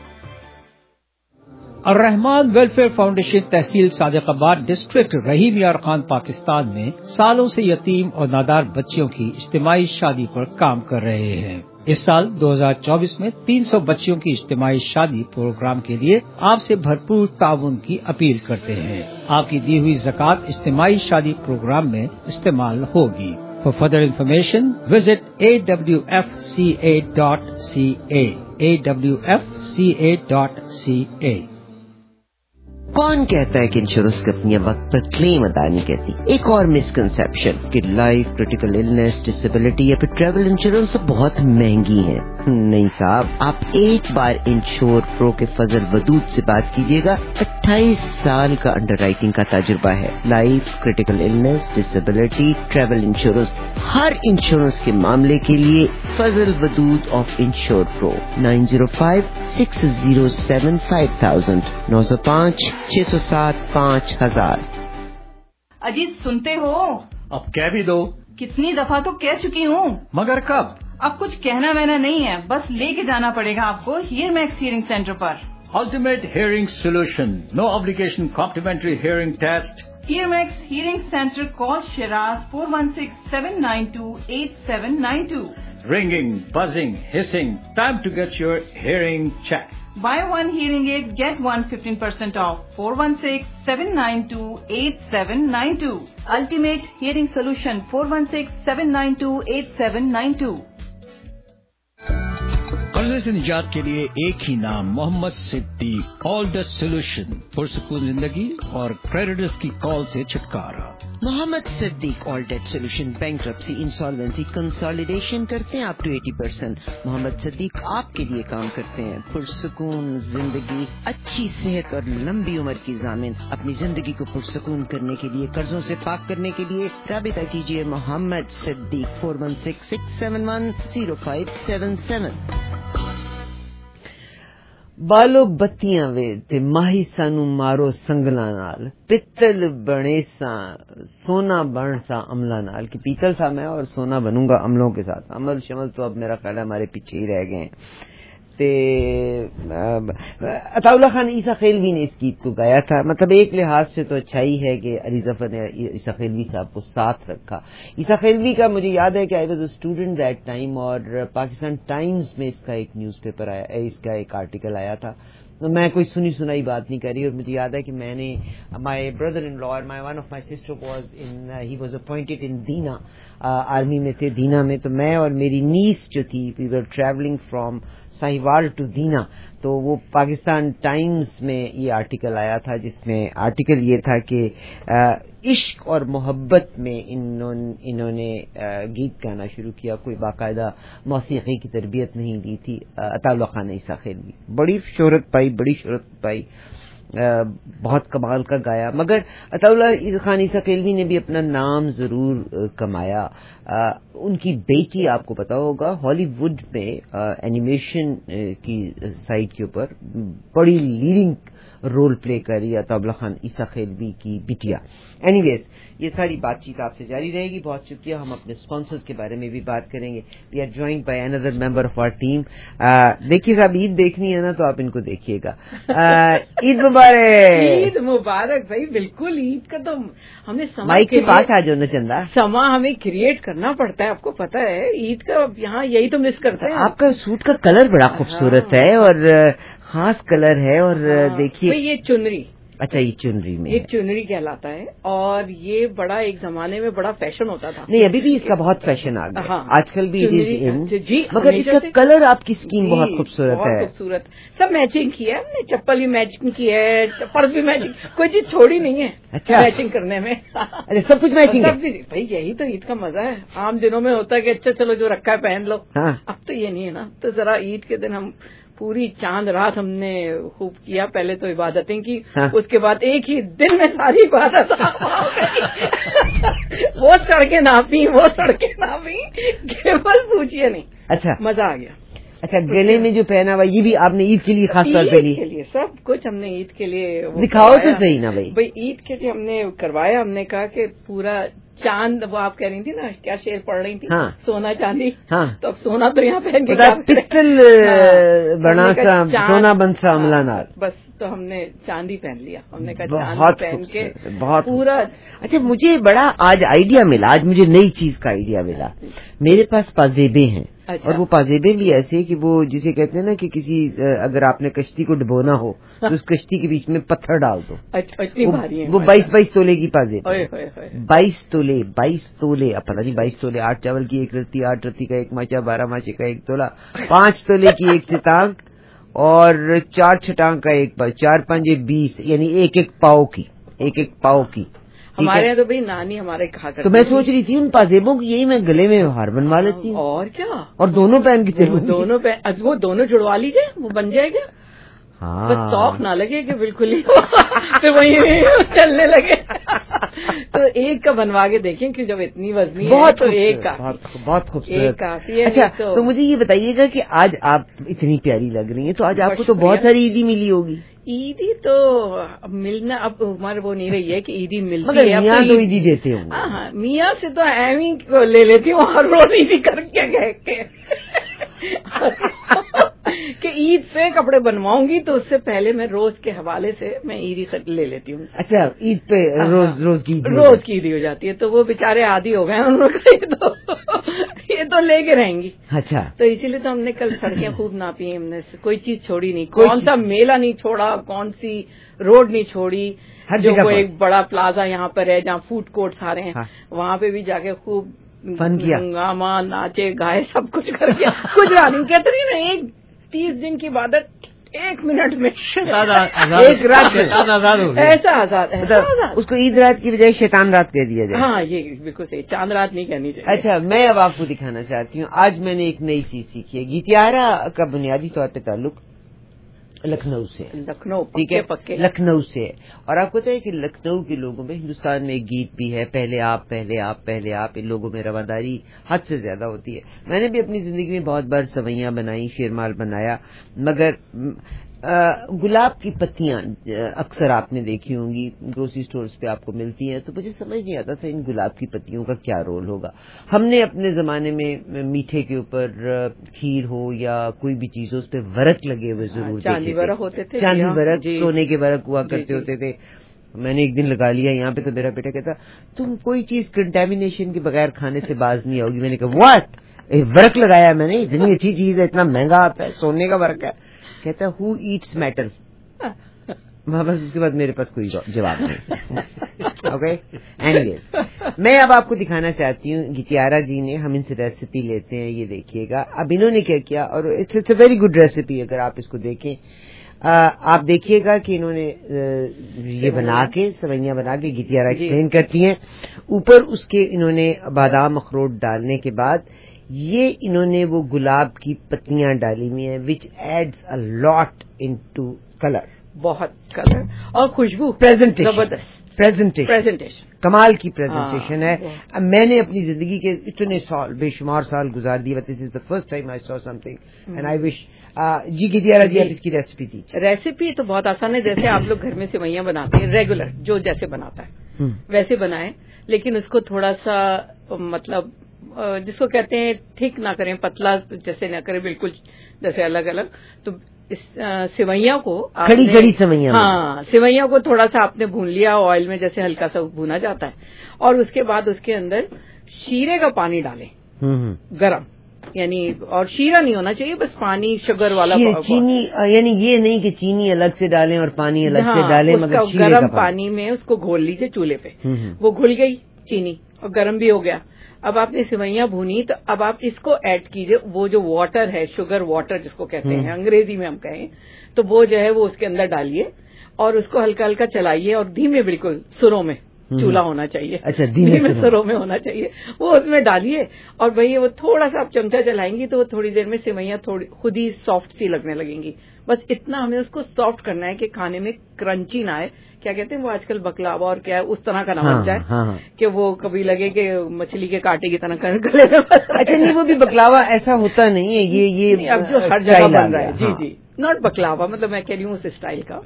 Arrahman welfare foundation tehsil Sadiqabad district Rahim Yar Khan Pakistan में सालों से यतीम और नादार बच्चियों की इज्तिमाई शादी पर काम कर रहे हैं। इस साल दो हज़ार चौबीस में तीन सौ बच्चियों की इज्तिमाई शादी प्रोग्राम के लिए आपसे भरपूर ताउन की अपील करते हैं। आपकी दी हुई ज़कात इज्तिमाई शादी प्रोग्राम में इस्तेमाल होगी। For further information, visit a w f c a dot c a a w f c a dot c a। कौन कहता है कि इंश्योरेंस कंपनियां वक्त पर क्लेम अदा नहीं करती? एक और मिसकंसेप्शन कि लाइफ, क्रिटिकल इलनेस, डिसेबिलिटी या फिर ट्रैवल इंश्योरेंस तो बहुत महंगी है। नहीं साहब, आप एक बार इंश्योर प्रो के फजल वदूद से बात कीजिएगा। अट्ठाईस साल का अंडरराइटिंग का तजुर्बा है। Life, critical illness, disability, travel insurance, हर इंश्योरेंस के मामले के लिए Fazal Wadood of Insure Pro nine zero five six zero seven five thousand नौ सौ पाँच छह सौ सात पाँच हजार। अजीत सुनते हो? अब कह भी दो। कितनी दफा तो कह चुकी हूँ। मगर कब? अब कुछ कहना वहना नहीं है, बस लेके जाना पड़ेगा आपको हियर मैक्स हियरिंग सेंटर पर। Ultimate hearing solution, no obligation complimentary hearing test. Hear Max hearing centre, call Shiraz four one six seven nine two eight seven nine two. Ringing, buzzing, hissing, time to get your hearing checked. Buy one hearing aid, get one fifteen percent off. four one six seven nine two eight seven nine two. Ultimate Hearing Solution, four one six seven nine two eight seven nine two. कर्जे से निजात के लिए एक ही नाम, Mohammad Siddique. All the solution, पुरसुकून जिंदगी और क्रेडिटर्स की कॉल से छुटकारा। Mohammad Siddique all debt solution, bankruptcy, insolvency, consolidation करते हैं अप टू अस्सी परसेंट। मोहम्मद सिद्दीक आपके लिए काम करते हैं। पुरसुकून जिंदगी, अच्छी सेहत और लंबी उम्र की जामिन। अपनी जिंदगी को पुरसुकून करने के लिए, कर्जों से पाक करने के लिए राबिता कीजिए Mohammad Siddique four one six six seven one zero five seven seven. बालो बत्तियां वे ते माही सानू मारो संगला नाल, पित्तल बने सा सोना बन सा अमला नाल। कि पीतल था मैं और सोना बनूंगा अमलों के साथ। अमल शमल तो अब मेरा ख्याल है हमारे पीछे ही रह गए हैं। ते अताउल्ला खान ईसा खेलवी ने इस गीत को गाया था। मतलब एक लिहाज से तो अच्छाई है कि अली जफर ने ईसा खेलवी साहब को साथ रखा। ईसा खेलवी का मुझे याद है कि I was a student that time और पाकिस्तान टाइम्स में इसका एक न्यूज़पेपर आया, इसका एक आर्टिकल आया था। तो मैं कोई सुनी सुनाई बात नहीं कर रही। और मुझे याद है कि मैंने my brother in law, my one of my sister was in he was appointed in Dina, army में थे दीना में। तो मैं और मेरी नीस जो थी, we were travelling from Sahiwal to Dina. तो वो पाकिस्तान टाइम्स में ये आर्टिकल आया था, जिसमें आर्टिकल ये था कि इश्क और मोहब्बत में इन्होंने इन्होंने गीत गाना शुरू किया। कोई बाकायदा मौसीकी की तरबियत नहीं ली थी। अताउल्ला खान ईसा खेलवी बड़ी शोहरत पाई, बड़ी शोहरत पाई, बहुत कमाल का गाया। मगर अताउल्ला खान ईसा खेलवी ने भी अपना नाम जरूर कमाया। आ, उनकी बेटी, आपको पता होगा, हॉलीवुड में एनिमेशन की साइट के ऊपर बड़ी लीडिंग रोल प्ले कर रही है अताउल्ला खान ईसा खेलवी की बिटिया। एनीवेज, ये सारी बातचीत आपसे जारी रहेगी। बहुत शुक्रिया। हम अपने स्पॉन्सर्स के बारे में भी बात करेंगे। We are joined by another member of our team. देखिए साहब, ईद देखनी है ना तो आप इनको देखिएगा। ईद मुबारक। ईद मुबारक भाई। बिल्कुल, ईद का तो हमें समय माइक के पास आ जाओ ना चंदा। समा हमें क्रिएट करना पड़ता है, आपको पता है। ईद का यहाँ यही तो मिस करते हैं। आपका सूट का कलर बड़ा खूबसूरत है और खास कलर है। और देखिए ये चुनरी, अच्छा ये चुनरी में एक चुनरी कहलाता है और ये बड़ा एक जमाने में बड़ा फैशन होता था। नहीं, अभी भी इसका बहुत फैशन आ गया। हाँ, आजकल भी इन जी, मगर इसका कलर आपकी स्किन बहुत खूबसूरत है। खूबसूरत, सब मैचिंग की है हमने। चप्पल भी मैचिंग की है, पर्स भी मैचिंग, कोई चीज छोड़ी नहीं है। अच्छा, मैचिंग करने में अरे सब कुछ मैचिंग है भाई। यही तो ईद का मजा है। आम दिनों में होता है कि अच्छा चलो जो रखा है पहन लो। अब तो ये नहीं है ना। तो जरा ईद के दिन हम पूरी चांद रात हमने खूब किया। पहले तो इबादतें की, हाँ। उसके बाद एक ही दिन में सारी इबादत वो सड़कें नापी, वो सड़कें नापी, केवल पूछिए नहीं। अच्छा, मजा आ गया। अच्छा, गले में जो पहना हुआ ये भी आपने ईद के लिए खास तौर पे ली? ईद के लिए सब कुछ हमने ईद के लिए दिखाओ तो सही ना भाई। भाई ईद के लिए हमने करवाया। हमने कहा कि पूरा चांद, वो आप कह रही थी ना, क्या शेर पढ़ रही थी? हाँ। सोना चांदी। हाँ। तो अब सोना तो यहाँ पहन के पित्तल बना सा सोना बंसा अमलानार। बस तो हमने चांदी पहन लिया। हमने कहा चांदी पहन के बहुत पूरा। अच्छा, मुझे बड़ा आज आइडिया मिला, आज मुझे नई चीज का आइडिया मिला। मेरे पास पाजेबे हैं। अच्छा। और वो पाजेबे भी ऐसे कि वो जिसे कहते हैं ना कि किसी अगर आपने कश्ती को डुबोना हो तो उस कश्ती के बीच में पत्थर डाल दो। अच्छा, इतनी भारी है। वो बाईस बाईस तोले की पाजेबे, बाईस तोले बाईस तोले अब पता नहीं बाईस तोले, आठ चावल की एक रत्ती, आठ रत्ती का एक माचा, बारह माचे का एक तोला, पांच तोले की एक चटांग और चार छटांग का एक, चार पांच बीस, यानी एक एक पाव की, एक एक पाव की। हमारे यहाँ तो भाई नानी हमारे कहा करती। तो मैं सोच रही थी उन पाजेबों की यही मैं गले में हार बनवा लेती हूँ। और क्या, और दोनों पहन के चलूं। दोनों पहन, वो दोनों जुड़वा लीजिए, वो बन जाएगा। हाँ, बस तौक ना लगे कि बिल्कुल ही तो वही चलने लगे। तो एक का बनवा के देखें कि जब इतनी वजनी है तो एक का बहुत खूबसूरत, एक काफी है। अच्छा, तो, तो मुझे ये बताइएगा कि आज आप इतनी प्यारी लग रही हैं, तो आज आपको तो बहुत सारी ईदी मिली होगी। ईदी तो मिलना अब हमारे वो नहीं रही है कि ईदी मिलती है। मियाँ तो ईदी देते होंगे। हाँ, मियाँ से तो एवी को ले लेती हूँ हर रोज ईदी करके कह के कि ईद पे कपड़े बनवाऊंगी तो उससे पहले मैं रोज के हवाले से मैं ईदी ले लेती हूँ। अच्छा, ईद पे रोज रोज की रोज की ईदी हो जाती है। तो वो बेचारे आदी हो गए उन्होंने तो ये तो लेके रहेंगी। अच्छा, तो इसीलिए तो हमने कल सड़कें खूब नापी, हमने कोई चीज छोड़ी नहीं, कौन सा मेला नहीं छोड़ा, कौन सी रोड नहीं छोड़ी। जो वो एक बड़ा प्लाजा यहाँ पर है जहाँ फूड कोर्ट सारे हैं, वहाँ पे भी जाके खूब फन किया, हंगामा, नाचे गाए, सब कुछ कर गया। कुछ नहीं कहते रही ना, एक तीस दिन की इबादत एक मिनट में एक रात में ऐसा आजाद है। उसको ईद रात की बजाय शैतान रात कह दिया जाए। हाँ, ये बिल्कुल सही, चांद रात नहीं कहनी चाहिए। अच्छा, मैं अब आपको दिखाना चाहती हूँ, आज मैंने एक नई चीज सीखी है। गीतियारा का बुनियादी तौर पे ताल्लुक लखनऊ से, लखनऊ ठीक है, पक्के लखनऊ से। और आपको पता है कि लखनऊ के लोगों में, हिंदुस्तान में एक गीत भी है, पहले आप पहले आप पहले आप। इन लोगों में रवादारी हद से ज्यादा होती है। मैंने भी अपनी जिंदगी में बहुत बार सवैयां बनाई, शेरमाल बनाया, मगर गुलाब की पत्तियां अक्सर आपने देखी होंगी, ग्रोसरी स्टोर्स पे आपको मिलती हैं, तो मुझे समझ नहीं आता था इन गुलाब की पत्तियों का क्या रोल होगा। हमने अपने जमाने में मीठे के ऊपर खीर हो या कोई भी चीज हो, उस पर वरक लगे हुए जरूर चांदी वरक होते थे, चांदी वरक, सोने के वरक हुआ करते होते थे। मैंने एक दिन लगा लिया यहाँ पे, तो मेरा बेटा कहता तुम कोई चीज कंटेमिनेशन के बगैर खाने से बाज नहीं आओगी। मैंने कहा व्हाट, वरक लगाया मैंने, इतनी अच्छी चीज है, इतना महंगा आता है, सोने का वरक है। कहता हु ईट्स मेटल। बस उसके बाद मेरे पास कोई जवाब नहीं। ओके, एनीवे, मैं अब आपको दिखाना चाहती हूँ, गीतियारा जी ने, हम इनसे रेसिपी लेते हैं, ये देखिएगा। अब इन्होंने क्या किया, और it's it's a very good recipe, अगर आप इसको देखें। आ, आप देखिएगा कि इन्होंने ये बना के, सवैयां बना के, गीतियारा एक्सप्लेन करती हैं। ऊपर उसके इन्होंने बादाम अखरोट डालने के बाद ये इन्होंने वो गुलाब की पत्तियां डाली हुई हैं, which adds a lot into colour, बहुत कलर और खुशबू, प्रेजेंटेशन, जबरदस्त प्रेजेंटेशन, प्रेजेंटेशन, कमाल की प्रेजेंटेशन है। अब मैंने अपनी जिंदगी के इतने साल, बेशुमार साल गुजार दिए, this is the first time I saw something and I wish. Ji Geetiyara ji, आप इसकी रेसिपी दी। रेसिपी तो बहुत आसान है, जैसे आप लोग घर में सेवैयां बनाते हैं रेगुलर, जो जैसे बनाता है वैसे बनाएं, लेकिन उसको थोड़ा सा मतलब जिसको कहते हैं ठीक ना करें, पतला जैसे ना करें, बिल्कुल जैसे अलग अलग। तो اس سوئیاں کو کھڑی کھڑی سوئیاں، ہاں سوئیاں کو تھوڑا سا آپ نے بھون لیا آئل میں، جیسے ہلکا سا بھونا جاتا ہے، اور اس کے بعد اس کے اندر شیرے کا پانی ڈالیں گرم، یعنی اور شیرہ نہیں ہونا چاہیے، بس پانی شوگر والا چینی، یعنی یہ نہیں کہ چینی الگ سے ڈالیں اور پانی الگ سے ڈالیں، مگر گرم پانی میں اس کو گھول لیجیے چولہے پہ، وہ گھل گئی چینی اور گرم بھی ہو گیا. اب آپ نے سوئیاں بھونی تو اب آپ اس کو ایڈ کیجئے، وہ جو واٹر ہے شوگر واٹر جس کو کہتے ہیں انگریزی میں ہم کہیں تو وہ جو ہے وہ اس کے اندر ڈالیے اور اس کو ہلکا ہلکا چلائیے اور دھیمے بالکل سروں میں چولہا ہونا چاہیے، اچھا دھیمے سروں میں ہونا چاہیے، وہ اس میں ڈالیے اور بھئی وہ تھوڑا سا آپ چمچہ چلائیں گی تو وہ تھوڑی دیر میں سوئیاں تھوڑی خود ہی سافٹ سی لگنے لگیں گی. بس اتنا ہمیں اس کو سافٹ کرنا ہے کہ کھانے میں کرنچی نہ آئے. کیا کہتے ہیں وہ آج کل بکلاوا اور کیا ہے اس طرح کا نہ بن جائے کہ وہ کبھی لگے کہ مچھلی کے کاٹے کی طرح گلے میں. اچھا نہیں، وہ بھی بکلاوا ایسا ہوتا نہیں ہے، یہ یہ اب جو ہر جگہ بن رہا ہے. جی جی ناٹ بکلاوا، مطلب میں کہہ رہی ہوں اس اسٹائل کا.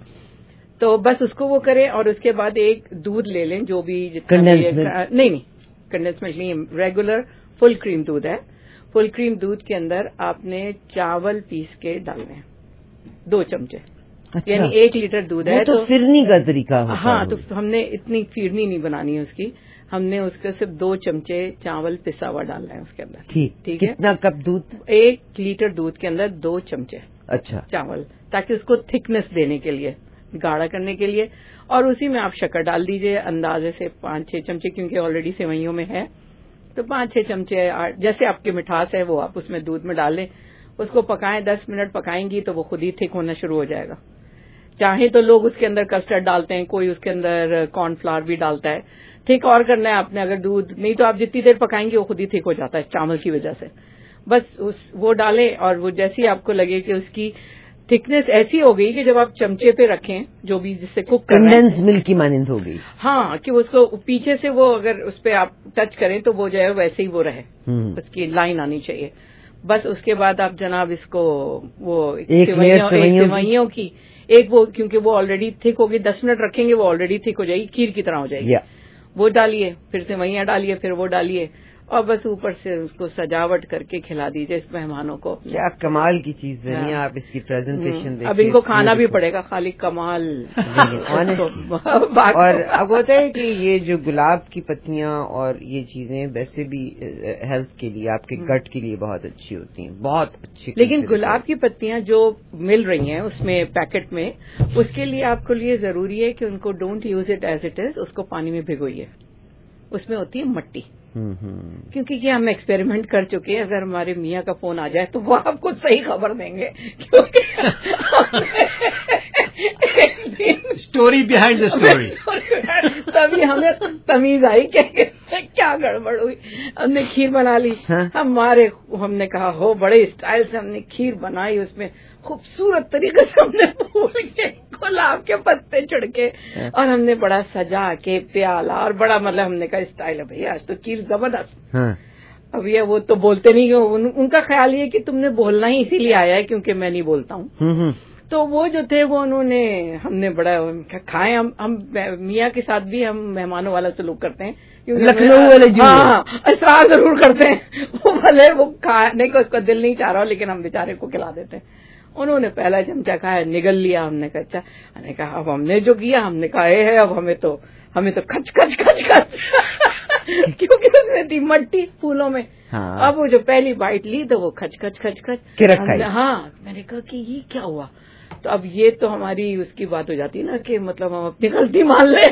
تو بس اس کو وہ کریں اور اس کے بعد ایک دودھ لے لیں جو بھی نہیں نہیں کنڈینس ملک نہیں، ریگولر فل کریم دودھ ہے. فل کریم دودھ کے اندر آپ نے چاول پیس کے ڈالنے ہیں دو چمچے. اچھا. یعنی ایک لیٹر دودھ ہے تو پھرنی کا طریقہ ہوتا. ہاں تو ہم نے اتنی پھرنی نہیں بنانی ہے اس کی، ہم نے اس کے صرف دو چمچے چاول پسا ہوا ڈالنا ہے اس کے اندر. ٹھیک ہے. کتنا کپ دودھ؟ ایک لیٹر دودھ کے اندر دو چمچے اچھا چاول، تاکہ اس کو تھکنس دینے کے لیے، گاڑھا کرنے کے لیے. اور اسی میں آپ شکر ڈال دیجئے اندازے سے پانچ چھ چمچے، کیونکہ آلریڈی سیوئیوں میں ہے تو پانچ چھ چمچے جیسے آپ کی مٹھاس ہے وہ آپ اس میں دودھ میں ڈال لیں. اس کو پکائیں، دس منٹ پکائیں گی تو وہ خود ہی تھک ہونا شروع ہو جائے گا. چاہیں تو لوگ اس کے اندر کسٹرڈ ڈالتے ہیں، کوئی اس کے اندر کارن فلاور بھی ڈالتا ہے. تھک اور کرنا ہے آپ نے، اگر دودھ نہیں تو آپ جتنی دیر پکائیں گے وہ خود ہی تھک ہو جاتا ہے چاول کی وجہ سے. بس اس وہ ڈالیں اور وہ جیسی آپ کو لگے کہ اس کی تھکنس ایسی ہو گئی کہ جب آپ چمچے پہ رکھیں جو بھی جس سے کوک کرنا ہے، کنڈنس ملک کی مانند ہو گئی. ہاں کہ اس کو پیچھے سے وہ اگر اس پہ آپ ٹچ کریں تو وہ جو ہے ویسے ہی وہ رہے، اس کی لائن آنی چاہیے. بس اس کے بعد آپ جناب اس کو وہ سوئیوں کی ایک وہ کیونکہ وہ آلریڈی تھک ہوگی، دس منٹ رکھیں گے وہ آلریڈی تھک ہو جائے گی، کھیر کی طرح ہو جائے گی. وہ ڈالیے، پھر سوئیاں ڈالیے، پھر وہ ڈالیے اور بس اوپر سے اس کو سجاوٹ کر کے کھلا دیجیے اس مہمانوں کو. کیا کمال کی چیز ہے. آپ اس کی پریزنٹیشن دیکھیں، اب ان کو کھانا بھی پڑے گا، خالی کمال. اور اب ہوتا ہے کہ یہ جو گلاب کی پتیاں اور یہ چیزیں ویسے بھی ہیلتھ کے لیے، آپ کے گٹ کے لیے بہت اچھی ہوتی ہیں، بہت اچھی. لیکن گلاب کی پتیاں جو مل رہی ہیں اس میں پیکٹ میں، اس کے لیے آپ کو لیے ضروری ہے کہ ان کو don't use it as it is, اس کو پانی میں بھگوئیے. اس میں ہوتی ہے مٹی، کیونکہ یہ ہم ایکسپیریمنٹ کر چکے ہیں. اگر ہمارے میاں کا فون آ جائے تو وہ آپ کو صحیح خبر دیں گے، اسٹوری بیہائنڈ دا اسٹوری. تبھی ہمیں تمیز آئی کہ کیا گڑبڑ ہوئی. ہم نے کھیر بنا لی، ہمارے ہم نے کہا ہو بڑے اسٹائل سے ہم نے کھیر بنائی، اس میں خوبصورت طریقے سے ہم نے پھول کے گلاب کے پتے چھڑکے اور ہم نے بڑا سجا کے پیالہ اور بڑا مطلب ہم نے کہا اسٹائل ہے بھیا آج تو کھیر زبردست. اب یہ وہ تو بولتے نہیں، ان کا خیال یہ کہ تم نے بولنا ہی اسی لیے آیا ہے کیونکہ میں نہیں بولتا ہوں. تو وہ جو تھے وہ انہوں نے ہم نے بڑا کھائے. ہم ہم میاں کے ساتھ بھی ہم مہمانوں والا سلوک کرتے ہیں، لکھنؤ والے ہاں اصرار ضرور کرتے ہیں. وہ بھلے وہ کھانے کو اس کا دل نہیں چاہ رہا لیکن ہم بیچارے کو کھلا دیتے ہیں. انہوں نے پہلا چمچہ کھایا، نگل لیا. ہم نے کہا اچھا، ہم نے کہا اب ہم نے جو کیا ہم نے کہا اے ہے اب ہمیں تو ہمیں تو کھچ کھچ کھچ کھچ کیونکہ اس میں تھی مٹی پھولوں میں. اب وہ جو پہلی بائٹ لی تو وہ کھچ کھچ کھچ کھچ. ہاں میں نے کہا کہ یہ کیا ہوا. تو اب یہ تو ہماری اس کی بات ہو جاتی نا کہ مطلب ہم اپنی غلطی مان لیں.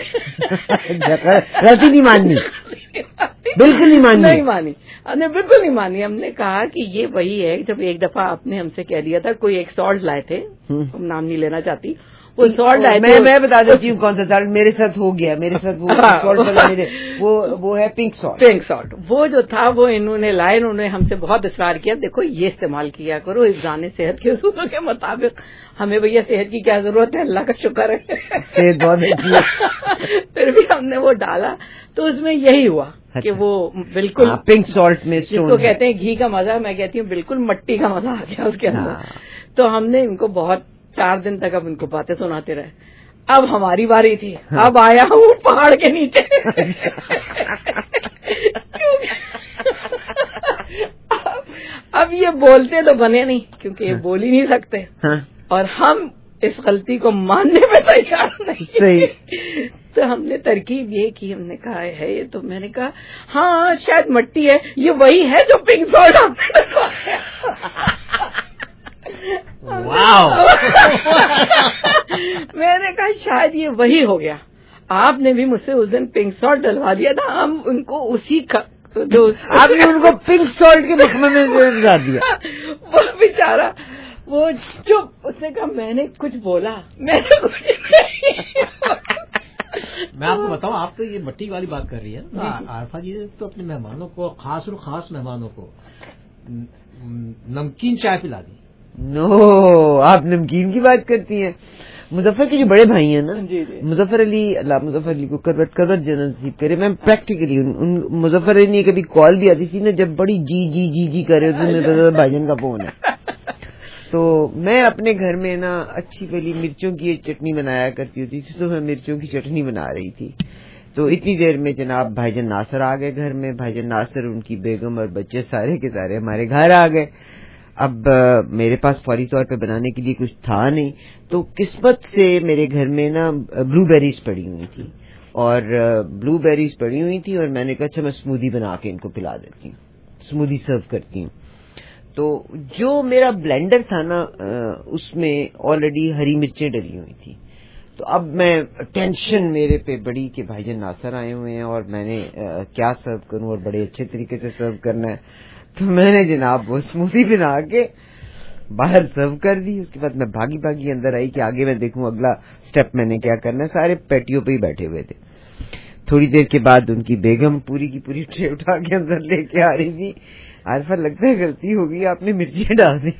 غلطی نہیں ماننی، بالکل نہیں ماننی. نہیں مانی ہم نے، بالکل نہیں مانی. ہم نے کہا کہ یہ وہی ہے جب ایک دفعہ آپ نے ہم سے کہہ دیا تھا، کوئی ایک سالٹ لائے تھے، ہم نام نہیں لینا چاہتی، وہ سالٹ لائے تھے. میں بتا دیتی ہوں کون سا سالٹ میرے ساتھ ہو گیا. میرے ساتھ وہ وہ ہے پنک سالٹ. پنک سالٹ وہ جو تھا وہ انہوں نے لائے، انہوں نے ہم سے بہت اصرار کیا دیکھو یہ استعمال کیا کرو حفظان صحت کے اصولوں کے مطابق. ہمیں بھیا صحت کی کیا ضرورت ہے، اللہ کا شکر ہے صحت بہت اچھی ہے. پھر بھی ہم نے وہ ڈالا تو اس میں یہی ہوا کہ وہ بالکل پنک سالٹ میں جس کو کہتے ہیں گھی کا مزہ، میں کہتی ہوں بالکل مٹی کا مزہ آ گیا اس کے اندر. تو ہم نے ان کو بہت چار دن تک اب ان کو باتیں سناتے رہے. اب ہماری باری تھی، اب آیا ہوں پہاڑ کے نیچے. اب یہ بولتے تو بنے نہیں کیونکہ یہ بول ہی نہیں سکتے. اور ہم اس غلطی کو ماننے میں تیار نہیں. تو ہم نے ترکیب یہ کی, ہم نے کہا ہے یہ تو, میں نے کہا ہاں شاید مٹی ہے, یہ وہی ہے جو پنک سالٹ آپ نے. میں نے کہا شاید یہ وہی ہو گیا, آپ نے بھی مجھ سے اس دن پنک سالٹ ڈلوا دیا تھا, ہم ان کو اسی کا جو آپ نے ان کو پنک سالٹ کے مقدمے میں ڈال دیا. وہ بیچارہ وہ چپ, اس نے کہا میں نے کچھ بولا, میں نے کچھ نہیں. میں آپ کو بتاؤں, آپ تو یہ مٹی والی بات کر رہی ہے, عارفہ جی نے تو اپنے مہمانوں کو, خاص اور خاص مہمانوں کو نمکین چائے پلا دی. نو, آپ نمکین کی بات کرتی ہیں. مظفر کے جو بڑے بھائی ہیں نا, مظفر علی, اللہ مظفر علی کو کروٹ کروٹ جنرل نصیب کرے. میں پریکٹیکلی ان مظفر علی نے کبھی کال بھی آتی تھی نا, جب بڑی جی جی جی جی کر رہے ہوتے, میرے بھائی جان کا فون ہے. تو میں اپنے گھر میں نا اچھی والی مرچوں کی چٹنی بنایا کرتی ہوتی تھی, تو میں مرچوں کی چٹنی بنا رہی تھی. تو اتنی دیر میں جناب بھائی جان ناصر آ گئے گھر میں. بھائی جان ناصر, ان کی بیگم اور بچے سارے کے سارے ہمارے گھر آ گئے. اب میرے پاس فوری طور پہ بنانے کے لیے کچھ تھا نہیں, تو قسمت سے میرے گھر میں نا بلو بیریز پڑی ہوئی تھی, اور بلو بیریز پڑی ہوئی تھی, اور میں نے کہا اچھا میں اسمودی بنا کے ان کو پلا دیتی ہوں, اسمودی سرو کرتی ہوں. تو جو میرا بلینڈر تھا نا, اس میں آلریڈی ہری مرچیں ڈلی ہوئی تھی. تو اب میں ٹینشن میرے پہ بڑی کہ بھائی جان ناصر آئے ہوئے ہیں اور میں نے کیا سرو کروں, اور بڑے اچھے طریقے سے سرو کرنا ہے. تو میں نے جناب وہ اسموتھی بنا کے باہر سرو کر دی. اس کے بعد میں بھاگی بھاگی اندر آئی کہ آگے میں دیکھوں اگلا سٹیپ میں نے کیا کرنا ہے. سارے پیٹیوں پہ ہی بیٹھے ہوئے تھے. تھوڑی دیر کے بعد ان کی بیگم پوری کی پوری ٹرے اٹھا کے اندر لے کے آ رہی تھی. عارفہ لگتا ہے غلطی ہوگی, آپ نے مرچیں ڈال دی.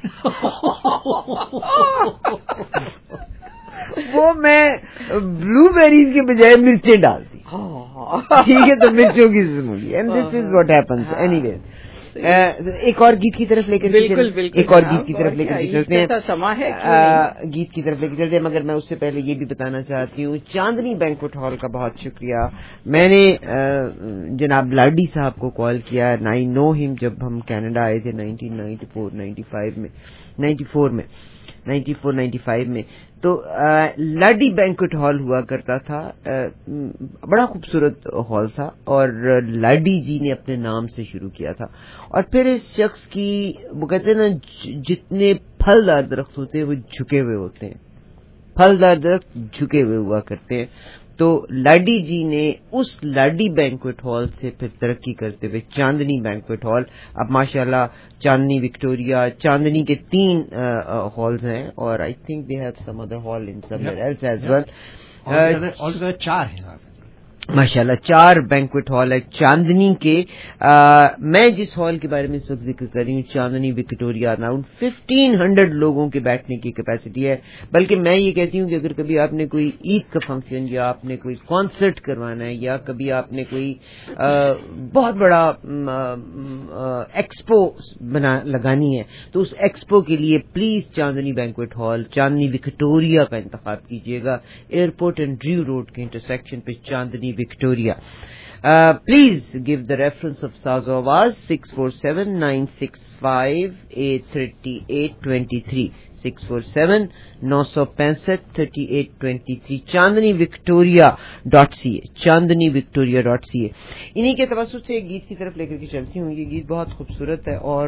وہ میں بلو بیریز کے بجائے مرچیں ڈال دی. ٹھیک ہے, تو مرچوں کی ضروری. And this is what happens. Anyways ایک اور گیت کی طرف لے کر ایک اور گیت کی طرف لے کر چلتے ہیں, گیت کی طرف لے کے چلتے ہیں. مگر میں اس سے پہلے یہ بھی بتانا چاہتی ہوں, چاندنی بینکوٹ ہال کا بہت شکریہ. میں نے جناب لاڈی صاحب کو کال کیا, آئی نو ہم, جب ہم کینیڈا آئے تھے nineteen ninety four ninety five میں نائنٹی فور میں نائنٹی فور نائنٹی فائیو میں تو لاڈی بینکوٹ ہال ہوا کرتا تھا. بڑا خوبصورت ہال تھا, اور لاڈی جی نے اپنے نام سے شروع کیا تھا. اور پھر اس شخص کی, وہ کہتے ہیں نا, جتنے پھلدار درخت ہوتے ہیں وہ جھکے ہوئے ہوتے ہیں, پھلدار درخت جھکے ہوئے ہوا کرتے ہیں. تو لاڈی جی نے اس لاڈی بینکوٹ ہال سے پھر ترقی کرتے ہوئے چاندنی بینکوٹ ہال, اب ماشاءاللہ چاندنی وکٹوریا, چاندنی کے تین ہالز ہیں, اور I think they have some other hall in some else as well. چار ہیں ماشاءاللہ, چار بینکوٹ ہال ہے چاندنی کے. میں جس ہال کے بارے میں اس وقت ذکر کر رہی ہوں, Chandni Victoria, around fifteen hundred لوگوں کے بیٹھنے کی کیپیسٹی ہے. بلکہ میں یہ کہتی ہوں کہ اگر کبھی آپ نے کوئی عید کا فنکشن, یا آپ نے کوئی کانسرٹ کروانا ہے, یا کبھی آپ نے کوئی بہت بڑا ایکسپو بنا لگانی ہے, تو اس ایکسپو کے لیے please Chandni banquet hall Chandni Victoria کا انتخاب کیجیے گا. ایئرپورٹ اینڈ ڈریو روڈ کے انٹرسیکشن پہ Chandni Victoria. Please give the reference of Saaz o Awaz six four seven nine six five eight thirty eight twenty three six four seven نو سو پینسٹھ thirty eight twenty three Chandni Victoria dot C a Chandni Victoria dot C a. انہیں کے توسط سے ایک گیت کی طرف لے کر کے چلتی ہوں. یہ گیت بہت خوبصورت ہے, اور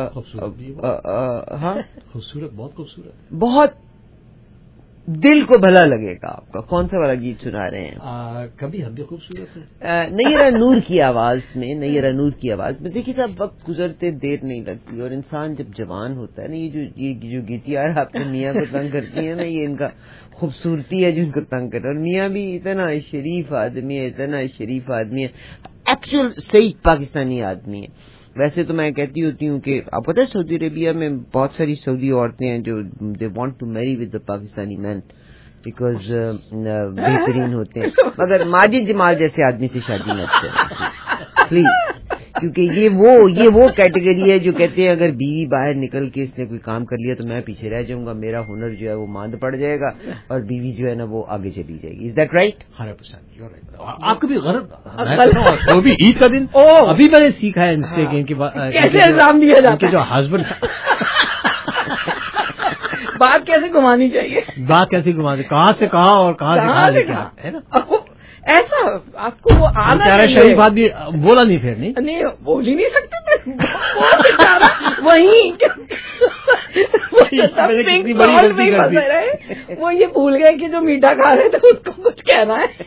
ہاں خوبصورت, بہت خوبصورت, بہت دل کو بھلا لگے گا آپ کا. کون سا والا گیت سنا رہے ہیں؟ کبھی ہم بھی خوبصورت ہیں. نیرا نور کی آواز میں, نیرا نور کی آواز میں. دیکھیے صاحب, وقت گزرتے دیر نہیں لگتی, اور انسان جب جوان ہوتا ہے نا, یہ جو یہ جو گیتیاں آپ کے میاں کو تنگ کرتی ہیں نا, یہ ان کا خوبصورتی ہے جو ان کو تنگ کر رہا ہے. اور میاں بھی اتنا شریف آدمی ہے, اتنا شریف آدمی ہے, ایکچوئل صحیح پاکستانی آدمی ہے. ویسے تو میں کہتی ہوتی ہوں کہ آپ پتہ ہے سعودی عربیہ میں بہت ساری سعودی عورتیں ہیں جو they want to marry with the Pakistani man because بہترین ہوتے ہیں, مگر ماجد جمال جیسے آدمی سے شادی نہ کریں پلیز, کیونکہ یہ وہ یہ وہ کیٹیگری ہے جو کہتے ہیں اگر بیوی باہر نکل کے اس نے کوئی کام کر لیا تو میں پیچھے رہ جاؤں گا, میرا ہنر جو ہے وہ ماند پڑ جائے گا, اور بیوی جو ہے نا وہ آگے چلی جائے گی. Is that right? Hundred percent. آپ کو بھی غلط, وہ بھی عید کا دن ابھی میں نے سیکھا ہے ان سے کہ ان کے کیسے الزام دیا جاتا ہے جو ہسبینڈ بات کیسے گھمانی چاہیے, بات کیسے گھمانی, کہاں سے کہاں اور کہاں سے کہاں لے کے ہے نا. ایسا آپ کو وہ آنا چاہے شریف آدمی بولا نہیں پھر نہیں نہیں بول ہی نہیں سکتے تھے وہیں وہ یہ بھول گئے کہ جو میٹھا کھا رہے تھے اس کو کچھ کہنا ہے,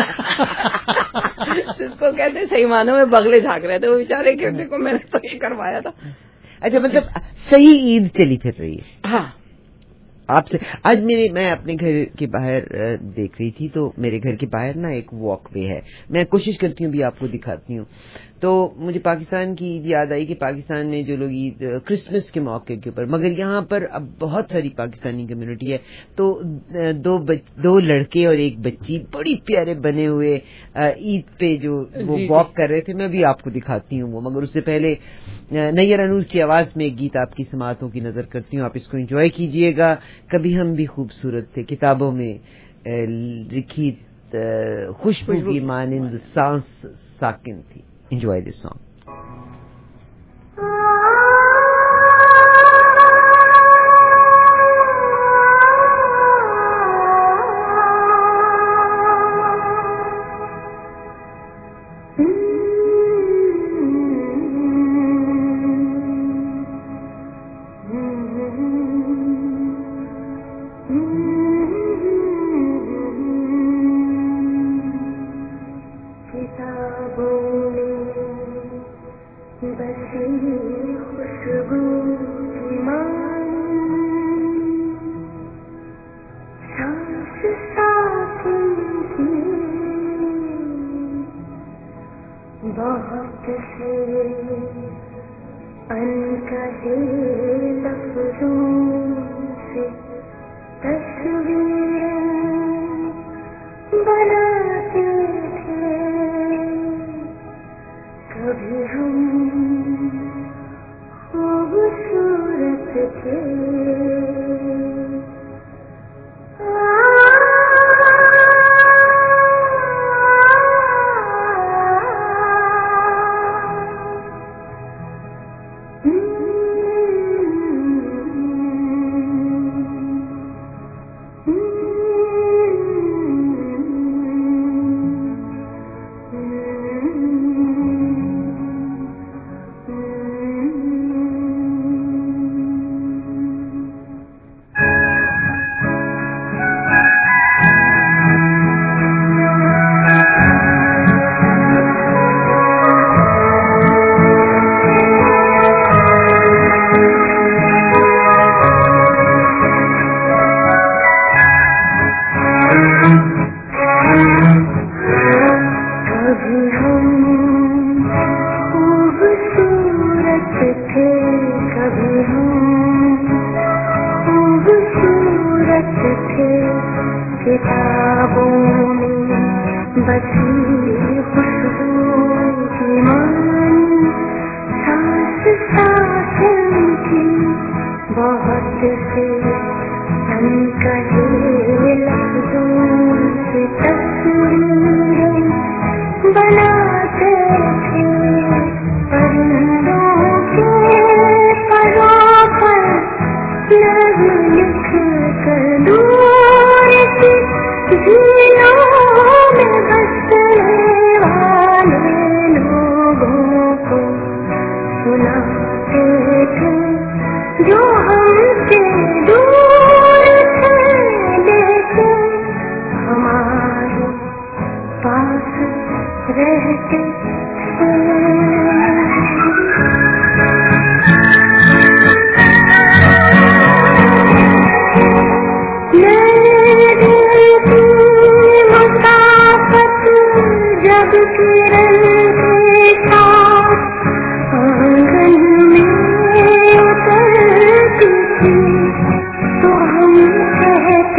جس کو کہتے صحیح معنوں میں بغلے جھانک رہے تھے وہ بیچارے کہ دیکھو میں نے تو یہ کروایا تھا. اچھا مطلب صحیح عید چلی پھر رہی ہے. ہاں آپ سے آج میرے میں اپنے گھر کے باہر دیکھ رہی تھی تو میرے گھر کے باہر نا ایک واک وے ہے, میں کوشش کرتی ہوں بھی آپ کو دکھاتی ہوں. تو مجھے پاکستان کی عید یاد آئی کہ پاکستان میں جو لوگ عید کرسمس کے موقع کے اوپر, مگر یہاں پر اب بہت ساری پاکستانی کمیونٹی ہے, تو دو بچ, دو لڑکے اور ایک بچی بڑی پیارے بنے ہوئے عید پہ جو وہ واک کر رہے تھے. میں بھی آپ کو دکھاتی ہوں وہ, مگر اس سے پہلے نیر انور کی آواز میں ایک گیت آپ کی سماعتوں کی نظر کرتی ہوں, آپ اس کو انجوائے کیجئے گا. کبھی ہم بھی خوبصورت تھے, کتابوں میں لکھی خوشبو کی مانند سانس ساکن تھی. Enjoy this song.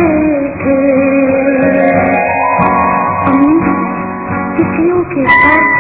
کے ساتھ